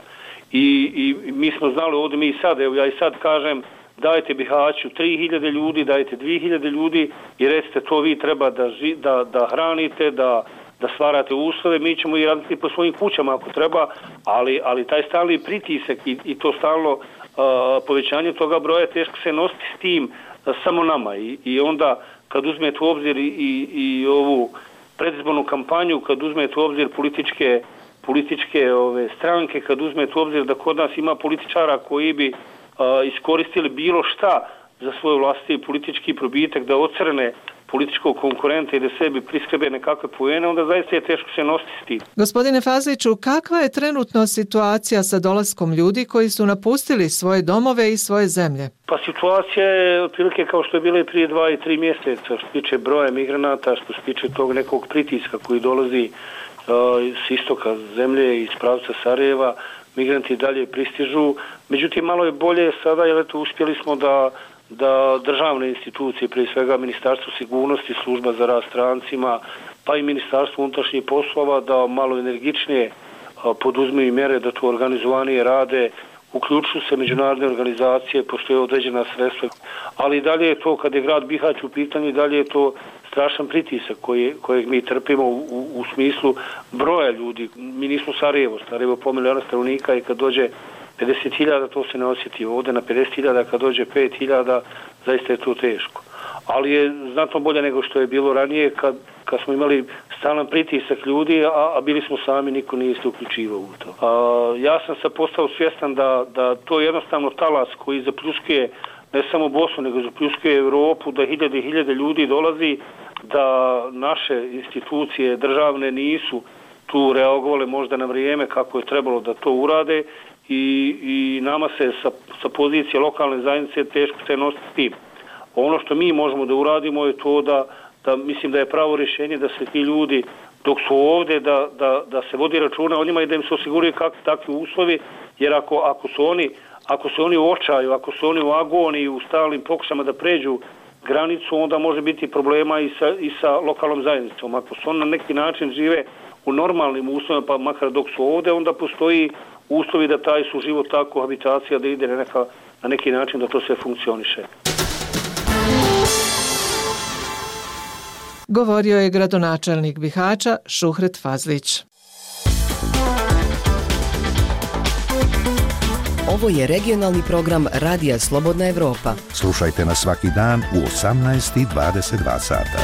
I mi smo znali ovdje, mi sad, evo ja i sad kažem, dajte Bihaću 3000 ljudi, dajte 2000 ljudi i recite to vi treba da hranite, da stvarate uslove, mi ćemo i raditi po svojim kućama ako treba, ali taj stalni pritisak i to stalno povećanje toga broja, teško se nositi s tim samo nama. I onda kad uzmete u obzir i ovu predizbornu kampanju, kad uzmete u obzir političke stranke, kad uzmete u obzir da kod nas ima političara koji bi iskoristili bilo šta za svoj vlastiti politički probitak, da ocrne političkog konkurenta i da sebi priskrbe nekakve poene, onda zaista je teško se nositi s tim. Gospodine Fazliću, kakva je trenutno situacija sa dolaskom ljudi koji su napustili svoje domove i svoje zemlje? Pa situacija je otprilike kao što je bila i prije 2 i 3 mjeseca, što se tiče broja migranata, što se tiče tog nekog pritiska koji dolazi s istoka zemlje, iz pravca Sarajeva, migranti dalje pristižu. Međutim, malo je bolje sada, jer eto uspjeli smo da državne institucije, prije svega Ministarstvo sigurnosti, Služba za rad strancima, pa i Ministarstvo unutrašnjih poslova, da malo energičnije poduzmeju mjere, da to organizovanije rade, uključuju se međunarodne organizacije, postoje određena sredstva, ali i dalje je to, kad je grad Bihać u pitanju, i dalje je to strašan pritisak kojeg mi trpimo u smislu broja ljudi. Mi nismo Sarajevo 5 miliona stanovnika i kad dođe 50.000 to se ne osjeti. Ovdje na 50.000 kad dođe 5.000 zaista je to teško. Ali je znatno bolje nego što je bilo ranije kad smo imali stalan pritisak ljudi, a bili smo sami, niko nije se uključivao u to. Ja sam se postao svjestan da to je jednostavno talas koji zapljuskuje ne samo Bosnu, nego zapljuskuje Europu, da hiljade i hiljade ljudi dolazi, da naše institucije državne nisu tu reagovale možda na vrijeme kako je trebalo da to urade i nama se sa pozicije lokalne zajednice teško se nositi s tim. Ono što mi možemo da uradimo je to da mislim da je pravo rješenje da se ti ljudi dok su ovdje da se vodi računa o njima i da im se osiguraju takvi uslovi, jer ako su oni u očaju, ako su oni u agoniji, u stalnim pokušama da pređu granicu, onda može biti problema i sa lokalnom zajednicom. Ako su oni na neki način žive u normalnim uslovima, pa makar dok su ovdje, onda postoji uslovi da taj su život, ta kohabitacija da ide na neki način da to sve funkcioniše. Govorio je gradonačelnik Bihaća Šuhret Fazlić. Ovo je regionalni program Radija Slobodna Evropa. Slušajte nas svaki dan u 18:22 sata.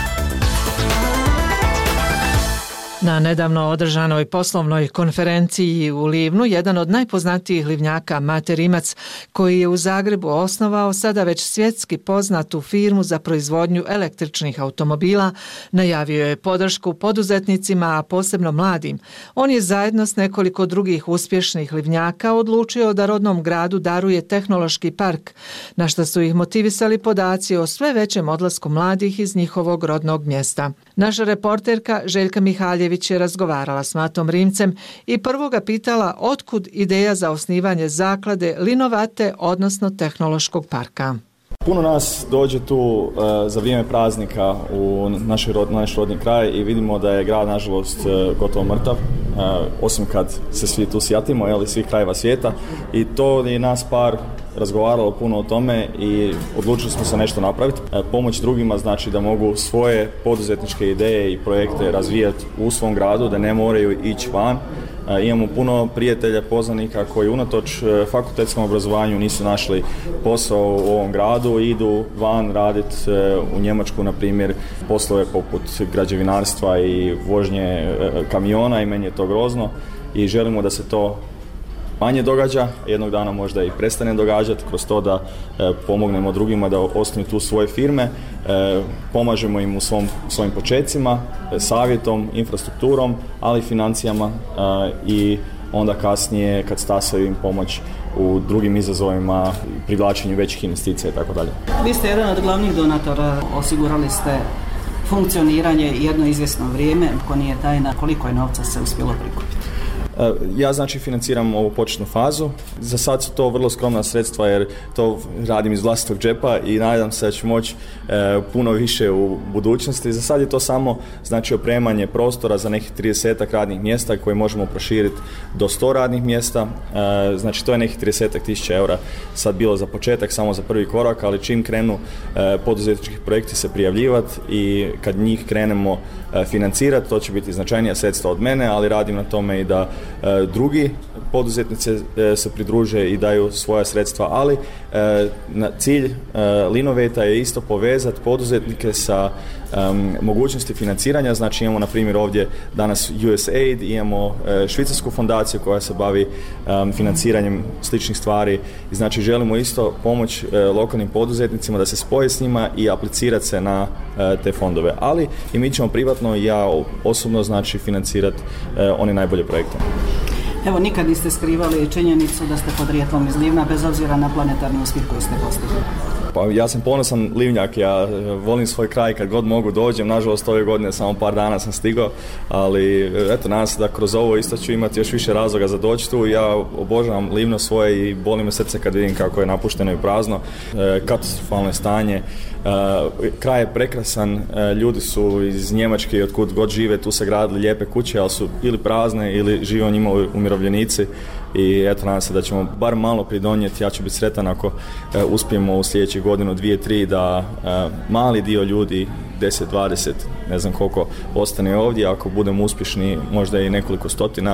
Na nedavno održanoj poslovnoj konferenciji u Livnu, jedan od najpoznatijih livnjaka, Mate Rimac, koji je u Zagrebu osnovao sada već svjetski poznatu firmu za proizvodnju električnih automobila, najavio je podršku poduzetnicima, a posebno mladim. On je zajedno s nekoliko drugih uspješnih livnjaka odlučio da rodnom gradu daruje tehnološki park, na što su ih motivisali podaci o sve većem odlasku mladih iz njihovog rodnog mjesta. Naša reporterka Željka Mihaljević je razgovarala s Matom Rimcem i prvo ga pitala otkud ideja za osnivanje zaklade Linovate, odnosno tehnološkog parka. Puno nas dođe tu za vrijeme praznika u naš rodni kraj i vidimo da je grad nažalost gotovo mrtav, osim kad se svi tu sjatimo, svih krajeva svijeta, i to je nas par razgovaralo puno o tome i odlučili smo se nešto napraviti. Pomoć drugima znači da mogu svoje poduzetničke ideje i projekte razvijati u svom gradu, da ne moraju ići van. Imamo puno prijatelja, poznanika koji unatoč fakultetskom obrazovanju nisu našli posao u ovom gradu, idu van raditi u Njemačku, na primjer, poslove poput građevinarstva i vožnje kamiona, i meni je to grozno i želimo da se to manje događa, jednog dana možda i prestane događati kroz to da pomognemo drugima da osnuju tu svoje firme, pomažemo im u svojim počecima, savjetom, infrastrukturom, ali i financijama i onda kasnije kad stasaju im pomoć u drugim izazovima, privlačenju većih investicija i tako dalje. Vi ste jedan od glavnih donatora, osigurali ste funkcioniranje jedno izvjesno vrijeme, ako nije tajna, koliko je novca se uspjelo prikupiti? Ja znači financiram ovu početnu fazu. Za sad su to vrlo skromna sredstva jer to radim iz vlastitog džepa i nadam se da ću moći puno više u budućnosti. Za sad je to samo znači opremanje prostora za nekih 30 radnih mjesta koje možemo proširiti do 100 radnih mjesta. Znači to je nekih 30.000 eura sad bilo za početak, samo za prvi korak, ali čim krenu poduzetnički projekti se prijavljivati i kad njih krenemo financirati, to će biti značajnija sredstva od mene, ali radim na tome i da drugi poduzetnici se pridruže i daju svoja sredstva, ali cilj Linovata je isto povezati poduzetnike sa mogućnosti financiranja. Znači imamo na primjer ovdje danas USAID, imamo švicarsku fondaciju koja se bavi financiranjem sličnih stvari i znači želimo isto pomoć lokalnim poduzetnicima da se spoje s njima i aplicirati se na te fondove, ali i mi ćemo privatno i ja osobno znači financirati one najbolje projekte. Evo, nikad niste skrivali činjenicu da ste podrijetlom iz Livna, bez obzira na planetarni uspjeh koji ste postigli. Pa ja sam ponosan Livnjak, ja volim svoj kraj, kad god mogu dođem, nažalost ove godine samo par dana sam stigao, ali eto, nadam se da kroz ovo isto ću imati još više razloga za doći tu. Ja obožavam Livno svoje i boli me srce kad vidim kako je napušteno i prazno, katastrofalno stanje. Kraj je prekrasan, ljudi su iz Njemačke i otkud god žive tu sagradili lijepe kuće, ali su ili prazne ili žive u njima umirovljenici i eto, nadam se da ćemo bar malo pridonijeti. Ja ću biti sretan ako uspijemo u sljedećih godinu, 2, 3 da mali dio ljudi, 10, 20, ne znam koliko, ostane ovdje. Ako budemo uspješni, možda i nekoliko stotina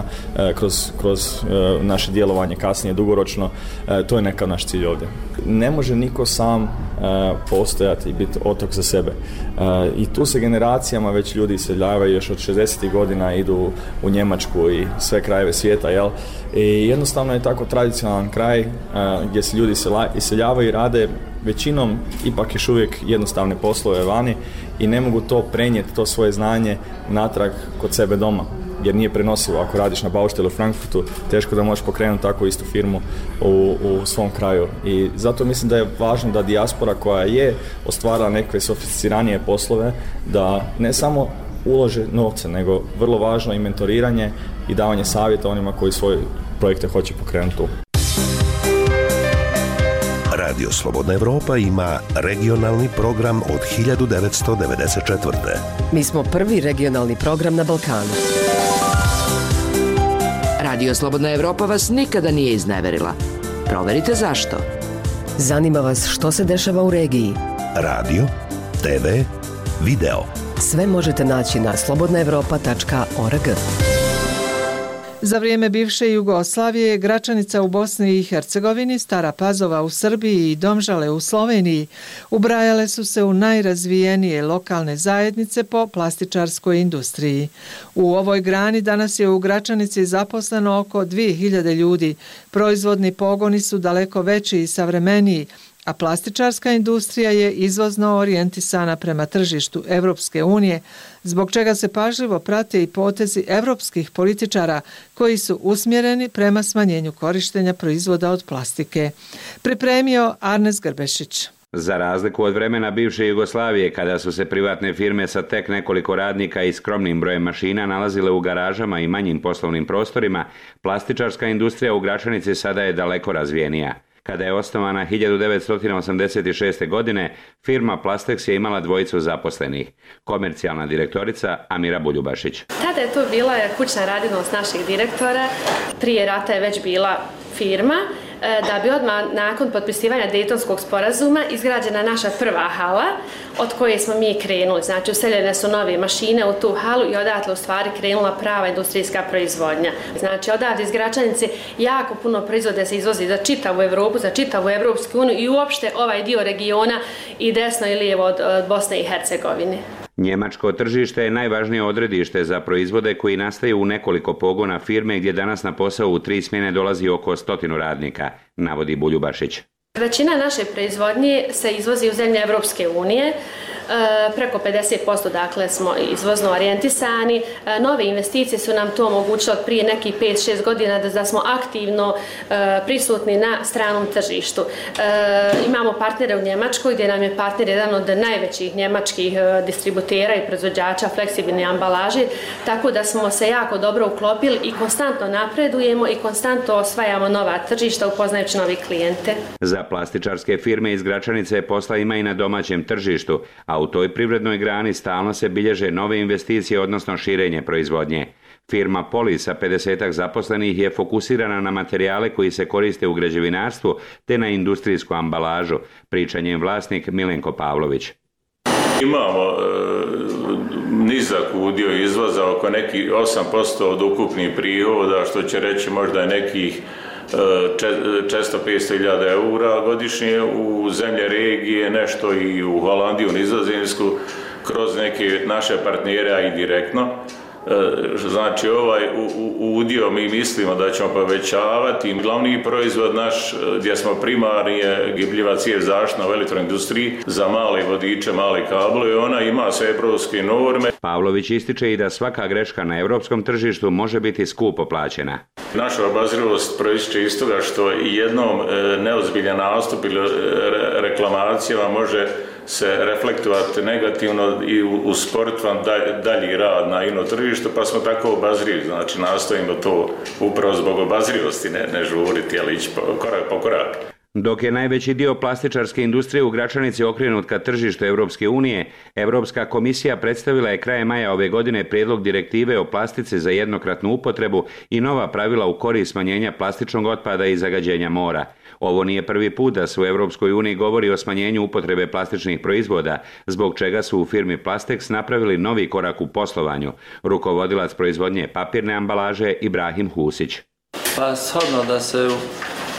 kroz naše djelovanje kasnije dugoročno, to je nekad naš cilj ovdje. Ne može niko sam postojati i biti otok za sebe. I tu se generacijama već ljudi iseljavaju, još od 60. godina idu u Njemačku i sve krajeve svijeta, jel? I jednostavno je tako tradicionalan kraj gdje se ljudi iseljavaju i rade većinom ipak još uvijek jednostavne poslove vani i ne mogu to prenijeti, to svoje znanje natrag kod sebe doma. Jer nije prenosivo. Ako radiš na Baustelu u Frankfurtu, teško da možeš pokrenuti takvu istu firmu u svom kraju. I zato mislim da je važno da dijaspora koja je ostvarila neke sofisticiranije poslove, da ne samo ulože novce, nego vrlo važno i mentoriranje i davanje savjeta onima koji svoje projekte hoće pokrenuti tu. Radio Slobodna Evropa ima regionalni program od 1994. Mi smo prvi regionalni program na Balkanu. Radio Slobodna Evropa vas nikada nije izneverila. Proverite zašto. Zanima vas što se dešava u regiji. Radio, TV, video. Sve možete naći na slobodnaevropa.org. Za vrijeme bivše Jugoslavije, Gračanica u Bosni i Hercegovini, Stara Pazova u Srbiji i Domžale u Sloveniji ubrajale su se u najrazvijenije lokalne zajednice po plastičarskoj industriji. U ovoj grani danas je u Gračanici zaposleno oko 2000 ljudi. Proizvodni pogoni su daleko veći i savremeniji, a plastičarska industrija je izvozno orijentisana prema tržištu Evropske unije, zbog čega se pažljivo prate i potezi evropskih političara koji su usmjereni prema smanjenju korištenja proizvoda od plastike. Pripremio Arnes Grbešić. Za razliku od vremena bivše Jugoslavije, kada su se privatne firme sa tek nekoliko radnika i skromnim brojem mašina nalazile u garažama i manjim poslovnim prostorima, plastičarska industrija u Gračanici sada je daleko razvijenija. Kada je osnovana 1986. godine, firma Plastex je imala dvojicu zaposlenih. Komercijalna direktorica Amira Buljubašić. Tada je to bila kućna radinost našeg direktora. Prije rata je već bila firma, da bi odmah nakon potpisivanja Dejtonskog sporazuma izgrađena naša prva hala od koje smo mi krenuli. Znači, useljene su nove mašine u tu halu i odatle u stvari krenula prava industrijska proizvodnja. Znači, odavde iz Gračanice jako puno proizvode se izvozi za čitavu Evropu, za čitavu Evropsku uniju i uopšte ovaj dio regiona i desno i lijevo od Bosne i Hercegovine. Njemačko tržište je najvažnije odredište za proizvode koji nastaju u nekoliko pogona firme gdje danas na posao u 3 smjene dolazi oko 100 radnika, navodi Buljubašić. Većina naše proizvodnje se izvozi u zemlje Evropske unije, preko 50% dakle smo izvozno orijentisani. Nove investicije su nam to omogućile od prije nekih 5-6 godina da smo aktivno prisutni na stranom tržištu. Imamo partnere u Njemačkoj gdje nam je partner jedan od najvećih njemačkih distributera i proizvođača fleksibilne ambalaže, tako da smo se jako dobro uklopili i konstantno napredujemo i konstantno osvajamo nova tržišta upoznajući novi klijente. Za plastičarske firme iz Gračanice posla ima i na domaćem tržištu, a u toj privrednoj grani stalno se bilježe nove investicije, odnosno širenje proizvodnje. Firma Poli sa 50 zaposlenih je fokusirana na materijale koji se koriste u građevinarstvu te na industrijsku ambalažu, priča njen vlasnik Milenko Pavlović. Imamo nizak udio izvoza, oko nekih 8% od ukupnih prihoda, što će reći možda je nekih 400-500 eura godišnje, u zemlje regije, nešto i u Holandiju, Nizozemsku, kroz neke naše partnere, a i direktno. Znači ovaj udio mi mislimo da ćemo povećavati. Glavni proizvod naš gdje smo primarni je gibljiva cijev zaštitna u elektroindustriji za male vodiče, male kablo i ona ima sve evropske norme. Pavlović ističe i da svaka greška na europskom tržištu može biti skupo plaćena. Naša obazrivost proističe iz toga što jednom neozbiljan nastup ili reklamacijama može se reflektovati negativno i usporiti vam dalji rad na ino tržištu, pa smo tako obazrivi. Znači, nastojimo to upravo zbog obazrivosti ne žuriti, ali ići korak po korak. Dok je najveći dio plastičarske industrije u Gračanici okrenut ka tržištu Evropske unije, Evropska komisija predstavila je krajem maja ove godine prijedlog direktive o plastici za jednokratnu upotrebu i nova pravila u korist smanjenja plastičnog otpada i zagađenja mora. Ovo nije prvi put da se u Evropskoj uniji govori o smanjenju upotrebe plastičnih proizvoda, zbog čega su u firmi Plastex napravili novi korak u poslovanju. Rukovodilac proizvodnje papirne ambalaže Ibrahim Husić. Pa shodno da se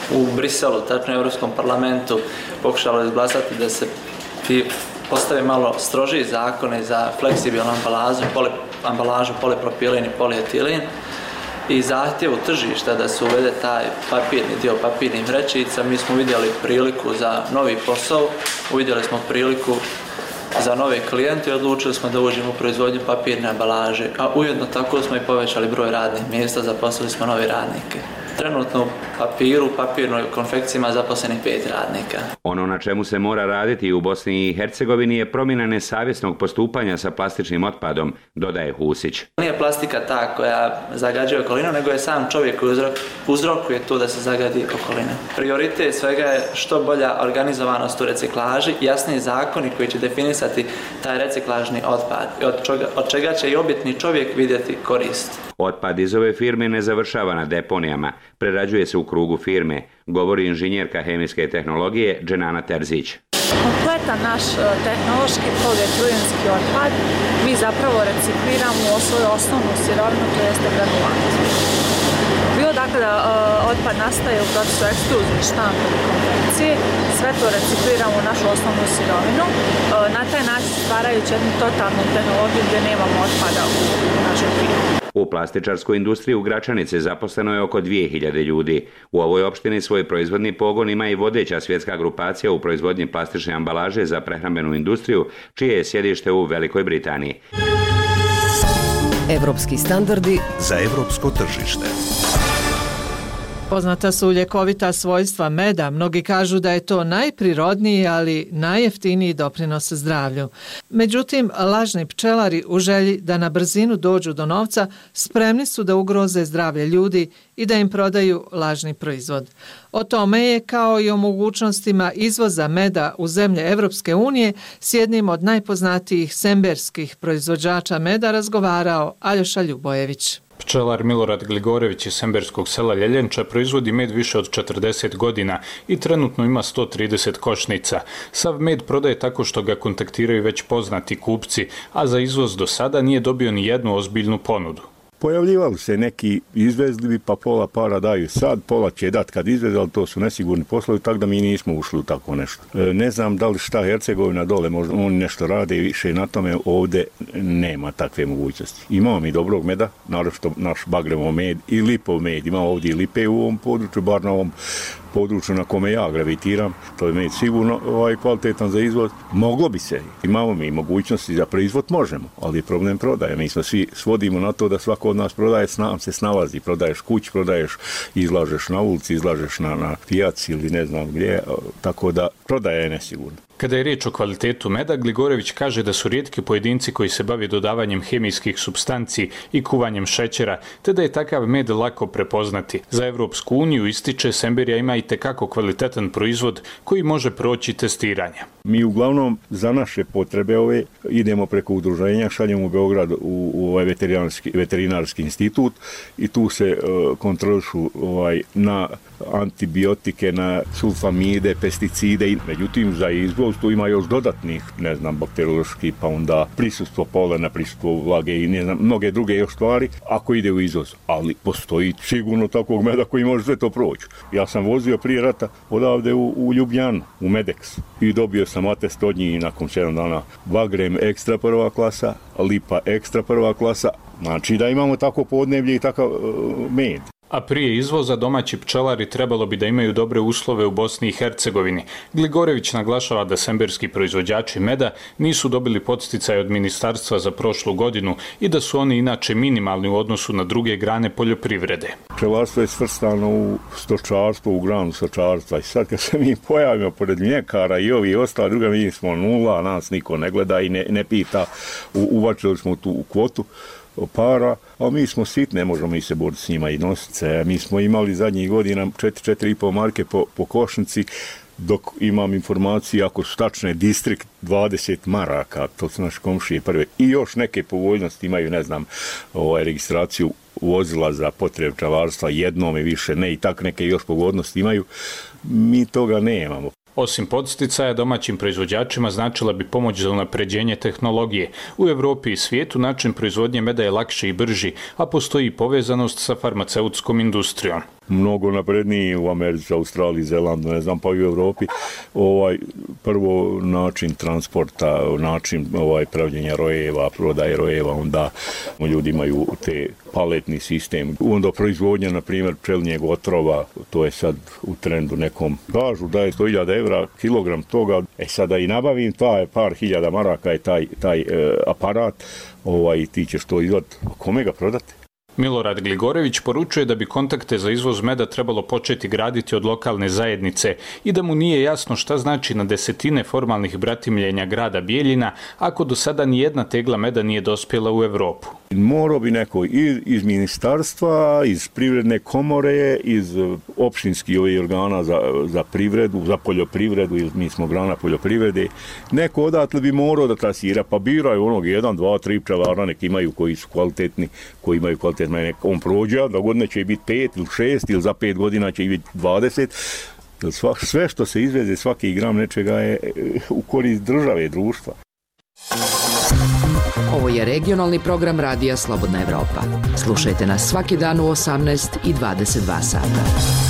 u Briselu, tačno u Europskom parlamentu, pokušalo izglasati da se postave malo strožiji zakone za fleksibilnu ambalažu, polipropilin i polietilin i zahtjevu tržišta da se uvede taj papirni dio papirnih vrećica. Mi smo vidjeli priliku za novi posao, uvidjeli smo priliku za nove klijente i odlučili smo da uđemo u proizvodnju papirne ambalaže, a ujedno tako smo i povećali broj radnih mjesta, zaposlili smo nove radnike. Trenutno u papiru, papirnoj konfekcijama zaposlenih 5 radnika. Ono na čemu se mora raditi u Bosni i Hercegovini je promjena nesavjesnog postupanja sa plastičnim otpadom, dodaje Husić. Nije plastika ta koja zagađuje okolinu, nego je sam čovjek koji uzrokuje to da se zagadi okolina. Prioritet svega je što bolja organizovanost u reciklaži, jasni zakoni koji će definisati taj reciklažni otpad, od čega će i objetni čovjek vidjeti korist. Otpad iz ove firme ne završava na deponijama, prerađuje se u krugu firme, govori inženjerka hemijske tehnologije Dženana Terzić. Kompletan naš tehnološki polietiljenski otpad mi zapravo recikliramo u svoju osnovnu sirovinu, to jeste granulat. Bilo dakle da otpad nastaje u procesu ekstruzije, štampe ili konfekcije, sve to recikliramo u našu osnovnu sirovinu, na taj način stvarajući jednu totalnu tehnologiju gdje nemamo otpada u našoj firmi. U plastičarskoj industriji u Gračanici zaposleno je oko 2000 ljudi. U ovoj opštini svoj proizvodni pogon ima i vodeća svjetska grupacija u proizvodnji plastične ambalaže za prehrambenu industriju, čije je sjedište u Velikoj Britaniji. Evropski standardi za evropsko tržište. Poznata su ljekovita svojstva meda. Mnogi kažu da je to najprirodniji, ali najjeftiniji doprinos zdravlju. Međutim, lažni pčelari u želji da na brzinu dođu do novca spremni su da ugroze zdravlje ljudi i da im prodaju lažni proizvod. O tome je, kao i o mogućnostima izvoza meda u zemlje Evropske unije, s jednim od najpoznatijih semberskih proizvođača meda razgovarao Aljoša Ljubojević. Pčelar Milorad Gligorević iz semberskog sela Ljeljenča proizvodi med više od 40 godina i trenutno ima 130 košnica. Sav med prodaje tako što ga kontaktiraju već poznati kupci, a za izvoz do sada nije dobio ni jednu ozbiljnu ponudu. Pojavljivali se neki, izvezli bi pa pola para daju sad, pola će dat kad izveze, ali to su nesigurni poslovi, tako da mi nismo ušli u tako nešto. Ne znam da li šta Hercegovina dole, možda oni nešto rade i više na tome, ovdje nema takve mogućnosti. Imamo mi dobrog meda, naravno naš Bagrevo med i Lipov med, imamo ovdje i Lipe u ovom području, bar na ovom području na kome ja gravitiram, to je med sigurno kvalitetan za izvoz. Moglo bi se, imamo mi mogućnosti za proizvod, možemo, ali je problem prodaje. Mi smo svi svodimo na to da svako od nas prodaje, se snalazi, prodaješ kuć, prodaješ, izlažeš na ulici, izlažeš na pijaci ili ne znam gdje, tako da prodaja je nesigurna. Kada je riječ o kvalitetu meda, Gligorević kaže da su rijetki pojedinci koji se bave dodavanjem hemijskih supstanci i kuvanjem šećera, te da je takav med lako prepoznati. Za Evropsku uniju, ističe, Semberija ima i tekako kvalitetan proizvod koji može proći testiranje. Mi uglavnom za naše potrebe ove idemo preko udruženja, šaljemo u Beograd u ovaj veterinarski institut i tu se kontrolišu na antibiotike, na sulfamide, pesticide. Međutim, za izvoz tu ima još dodatnih, bakteriološki, pa onda prisustvo polena, prisustvo vlage i mnoge druge još stvari, ako ide u izvoz. Ali postoji sigurno takvog meda koji može sve to proći. Ja sam vozio prije rata odavde u Ljubljanu, u Medex, i dobio sam atest od njih nakon 7 dana. Bagrem ekstra prva klasa, Lipa ekstra prva klasa, znači da imamo tako podneblje i takav med. A prije izvoza domaći pčelari trebalo bi da imaju dobre uslove u Bosni i Hercegovini. Gligorević naglašava da semberski proizvođači meda nisu dobili podsticaj od ministarstva za prošlu godinu i da su oni inače minimalni u odnosu na druge grane poljoprivrede. Pčelarstvo je svrstano u stočarstvo, u granu stočarstva i sad kad se mi pojavimo pored mljekara i ovi ostali druga, mi smo nula, nas niko ne gleda i ne pita, uvačili smo tu kvotu para, a mi smo sitni, ne možemo mi se boriti s njima i nositi se. Mi smo imali zadnjih godina 4,5 marke po košnici, dok imam informacije, ako su tačne, distrikt 20 maraka, to su naši komšije prve. I još neke povoljnosti imaju, registraciju vozila za potrebe pčelarstva, jednom i više ne, i tak neke još pogodnosti imaju. Mi toga nemamo. Osim podsticaja, domaćim proizvođačima značila bi pomoć za unapređenje tehnologije. U Evropi i svijetu način proizvodnje meda je lakši i brži, a postoji i povezanost sa farmaceutskom industrijom. mnogo napredniji u Americi, Australiji, Zelandu, ne znam, pa i u Europi. Prvo način transporta, način pravljenja rojeva, prodaje rojeva, onda ljudi imaju te paletni sistem. Onda proizvodnja, na primjer, pčelinjeg otrova, to je sad u trendu nekom. Kažu da je 100.000 evra kilogram toga, sada i nabavim, par hiljada maraka je taj aparat, ti ćeš to izvati, kome ga prodati? Milorad Gligorević poručuje da bi kontakte za izvoz meda trebalo početi graditi od lokalne zajednice i da mu nije jasno šta znači na desetine formalnih bratimljenja grada Bijeljina ako do sada nijedna tegla meda nije dospjela u Europu. Morao bi neko iz ministarstva, iz privredne komore, iz opštinskih organa za privredu, za poljoprivredu, ili mi smo grana poljoprivrede, neko odatle bi morao da trasira, pa biraju 1, 2, 3 pčelara, neki imaju koji su kvalitetni, koji imaju kvalitetni, on prođe, 2 godine će biti 5 ili 6, ili za 5 godina će biti 20. Sve što se izveze, svaki gram nečega je u korist države, društva. Ovo je regionalni program Radija Slobodna Evropa. Slušajte nas svaki dan u 18 i 22 sata.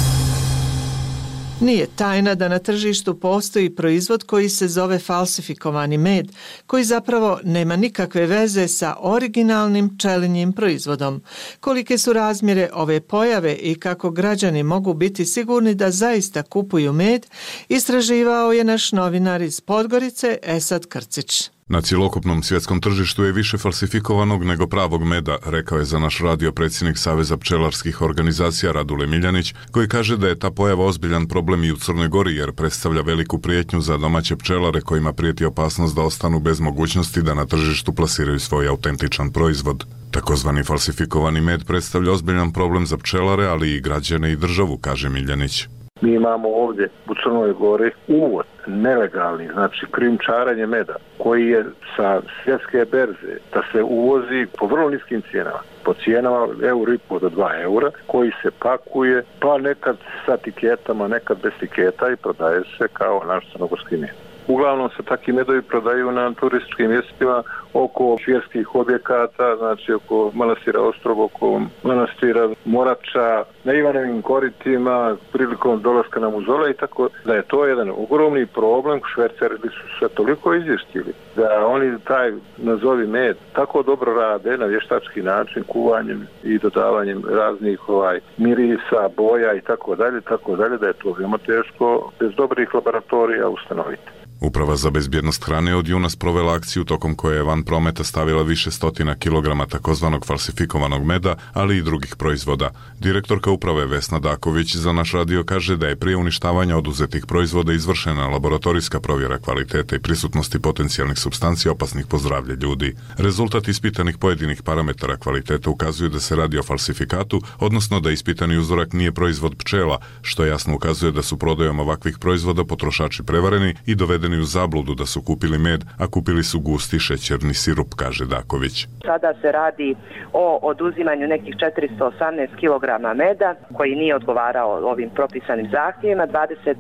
Nije tajna da na tržištu postoji proizvod koji se zove falsifikovani med, koji zapravo nema nikakve veze sa originalnim pčelinjim proizvodom. Kolike su razmjere ove pojave i kako građani mogu biti sigurni da zaista kupuju med, istraživao je naš novinar iz Podgorice Esad Krcić. Na cjelokupnom svjetskom tržištu je više falsifikovanog nego pravog meda, rekao je za naš radio predsjednik Saveza pčelarskih organizacija Radule Miljanić, koji kaže da je ta pojava ozbiljan problem i u Crnoj Gori jer predstavlja veliku prijetnju za domaće pčelare kojima prijeti opasnost da ostanu bez mogućnosti da na tržištu plasiraju svoj autentičan proizvod. Takozvani falsifikovani med predstavlja ozbiljan problem za pčelare, ali i građane i državu, kaže Miljanić. Mi imamo ovdje u Crnoj Gori uvoz nelegalni, znači krijumčarenje meda, koji je sa svjetske berze da se uvozi po vrlo niskim cijenama. Po cijenama €1,5 do €2, koji se pakuje, pa nekad sa etiketama, nekad bez etiketa i prodaje se kao naš crnogorski med. Uglavnom se takvi medovi prodaju na turističkim mjestima oko vjerskih objekata, znači oko manastira Ostrog, oko manastira Morača, na Ivanovim koritima, prilikom dolaska na muzole i tako da je to jedan ogromni problem. Šverceri su se toliko izvještili da oni taj nazovi med tako dobro rade na vještački način, kuvanjem i dodavanjem raznih mirisa, boja i tako dalje, da je to veoma teško bez dobrih laboratorija ustanoviti. Uprava za bezbjednost hrane od juna sprovela akciju tokom koje je van prometa stavila više stotina kilograma takozvanog falsifikovanog meda, ali i drugih proizvoda. Direktorka uprave Vesna Daković za naš radio kaže da je prije uništavanja oduzetih proizvoda izvršena laboratorijska provjera kvalitete i prisutnosti potencijalnih supstanci opasnih po zdravlje ljudi. Rezultat ispitanih pojedinih parametara kvalitete ukazuje da se radi o falsifikatu, odnosno da ispitani uzorak nije proizvod pčela, što jasno ukazuje da su prodajom ovakvih proizvoda potrošači prevareni i dovedeni u zabludu da su kupili med, a kupili su gusti šećerni sirup, kaže Daković. Sada se radi o oduzimanju nekih 418 kg meda koji nije odgovarao ovim propisanim zahtjevima.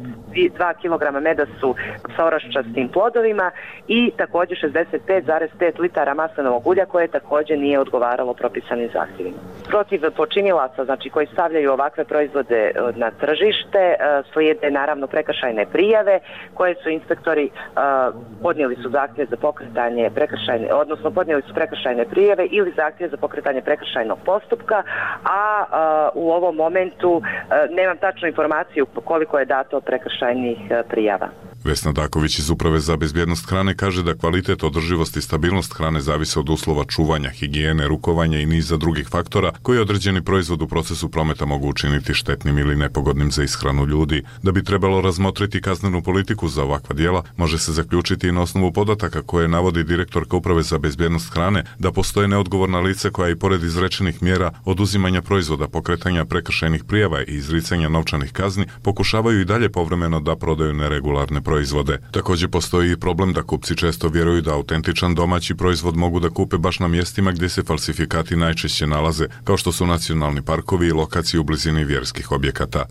22 kg meda su sa oraščastim plodovima i također 65,5 litara maslinovog ulja koje također nije odgovaralo propisanim zahtjevima. Protiv počinilaca, znači koji stavljaju ovakve proizvode na tržište, slijede naravno prekršajne prijave koje su inspektori podnijeli su zahtjev za pokretanje prekršajne, odnosno podnijeli su prekršajne prijave ili zahtjev za pokretanje prekršajnog postupka, a u ovom momentu nemam tačnu informaciju koliko je dato prekršajnih prijava. Vesna Daković iz Uprave za bezbjednost hrane kaže da kvalitet, održivost i stabilnost hrane zavise od uslova čuvanja, higijene, rukovanja i niza drugih faktora koji određeni proizvod u procesu prometa mogu učiniti štetnim ili nepogodnim za ishranu ljudi. Da bi trebalo razmotriti kaznenu politiku za ovakva djela, može se zaključiti i na osnovu podataka koje navodi direktorka Uprave za bezbjednost hrane da postoje neodgovorna lica koja i pored izrečenih mjera oduzimanja proizvoda, pokretanja prekršajnih prijava i izricanja novčanih kazni pokušavaju i dalje povremeno da prodaju neregularne proizvode. Također postoji i problem da kupci često vjeruju da autentičan domaći proizvod mogu da kupe baš na mjestima gdje se falsifikati najčešće nalaze, kao što su nacionalni parkovi i lokacije u blizini vjerskih objekata.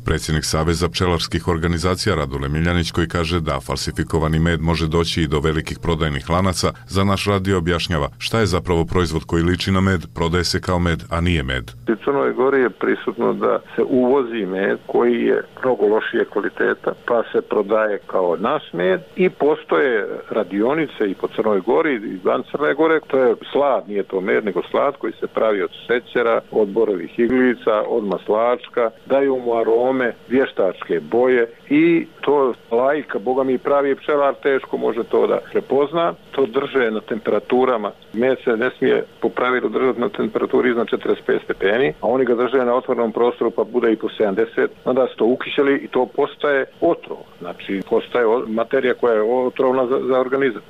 Predsjednik Saveza pčelarskih organizacija Radule Miljanić, koji kaže da falsifikovani med može doći i do velikih prodajnih lanaca, za naš radio objašnjava šta je zapravo proizvod koji liči na med, prodaje se kao med, a nije med. U Crnoj Gori je prisutno da se uvozi med koji je mnogo lošije kvaliteta, pa se prodaje kao naš med i postoje radionice i po Crnoj Gori i van Crne Gore, to je slad, nije to med, nego slad koji se pravi od šećera, od borovih iglica, od maslačka, daju mu arome, vještačke boje i to lajka, boga mi pravi pčelar, teško može to da prepozna. To drže na temperaturama. Med se ne smije po pravilu držati na temperaturi iznad 45 stepeni, a oni ga drže na otvorenom prostoru pa bude i po 70. Onda su to ukišeli i to postaje otrov. Znači, postaje materija koja je otrovna za organizam.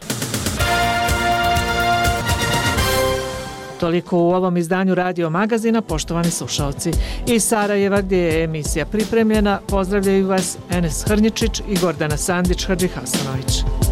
Toliko u ovom izdanju Radio Magazina, poštovani slušalci. Iz Sarajeva, gdje je emisija pripremljena, pozdravljaju vas Enes Hrnjičić i Gordana Sandić-Hadžihasanović.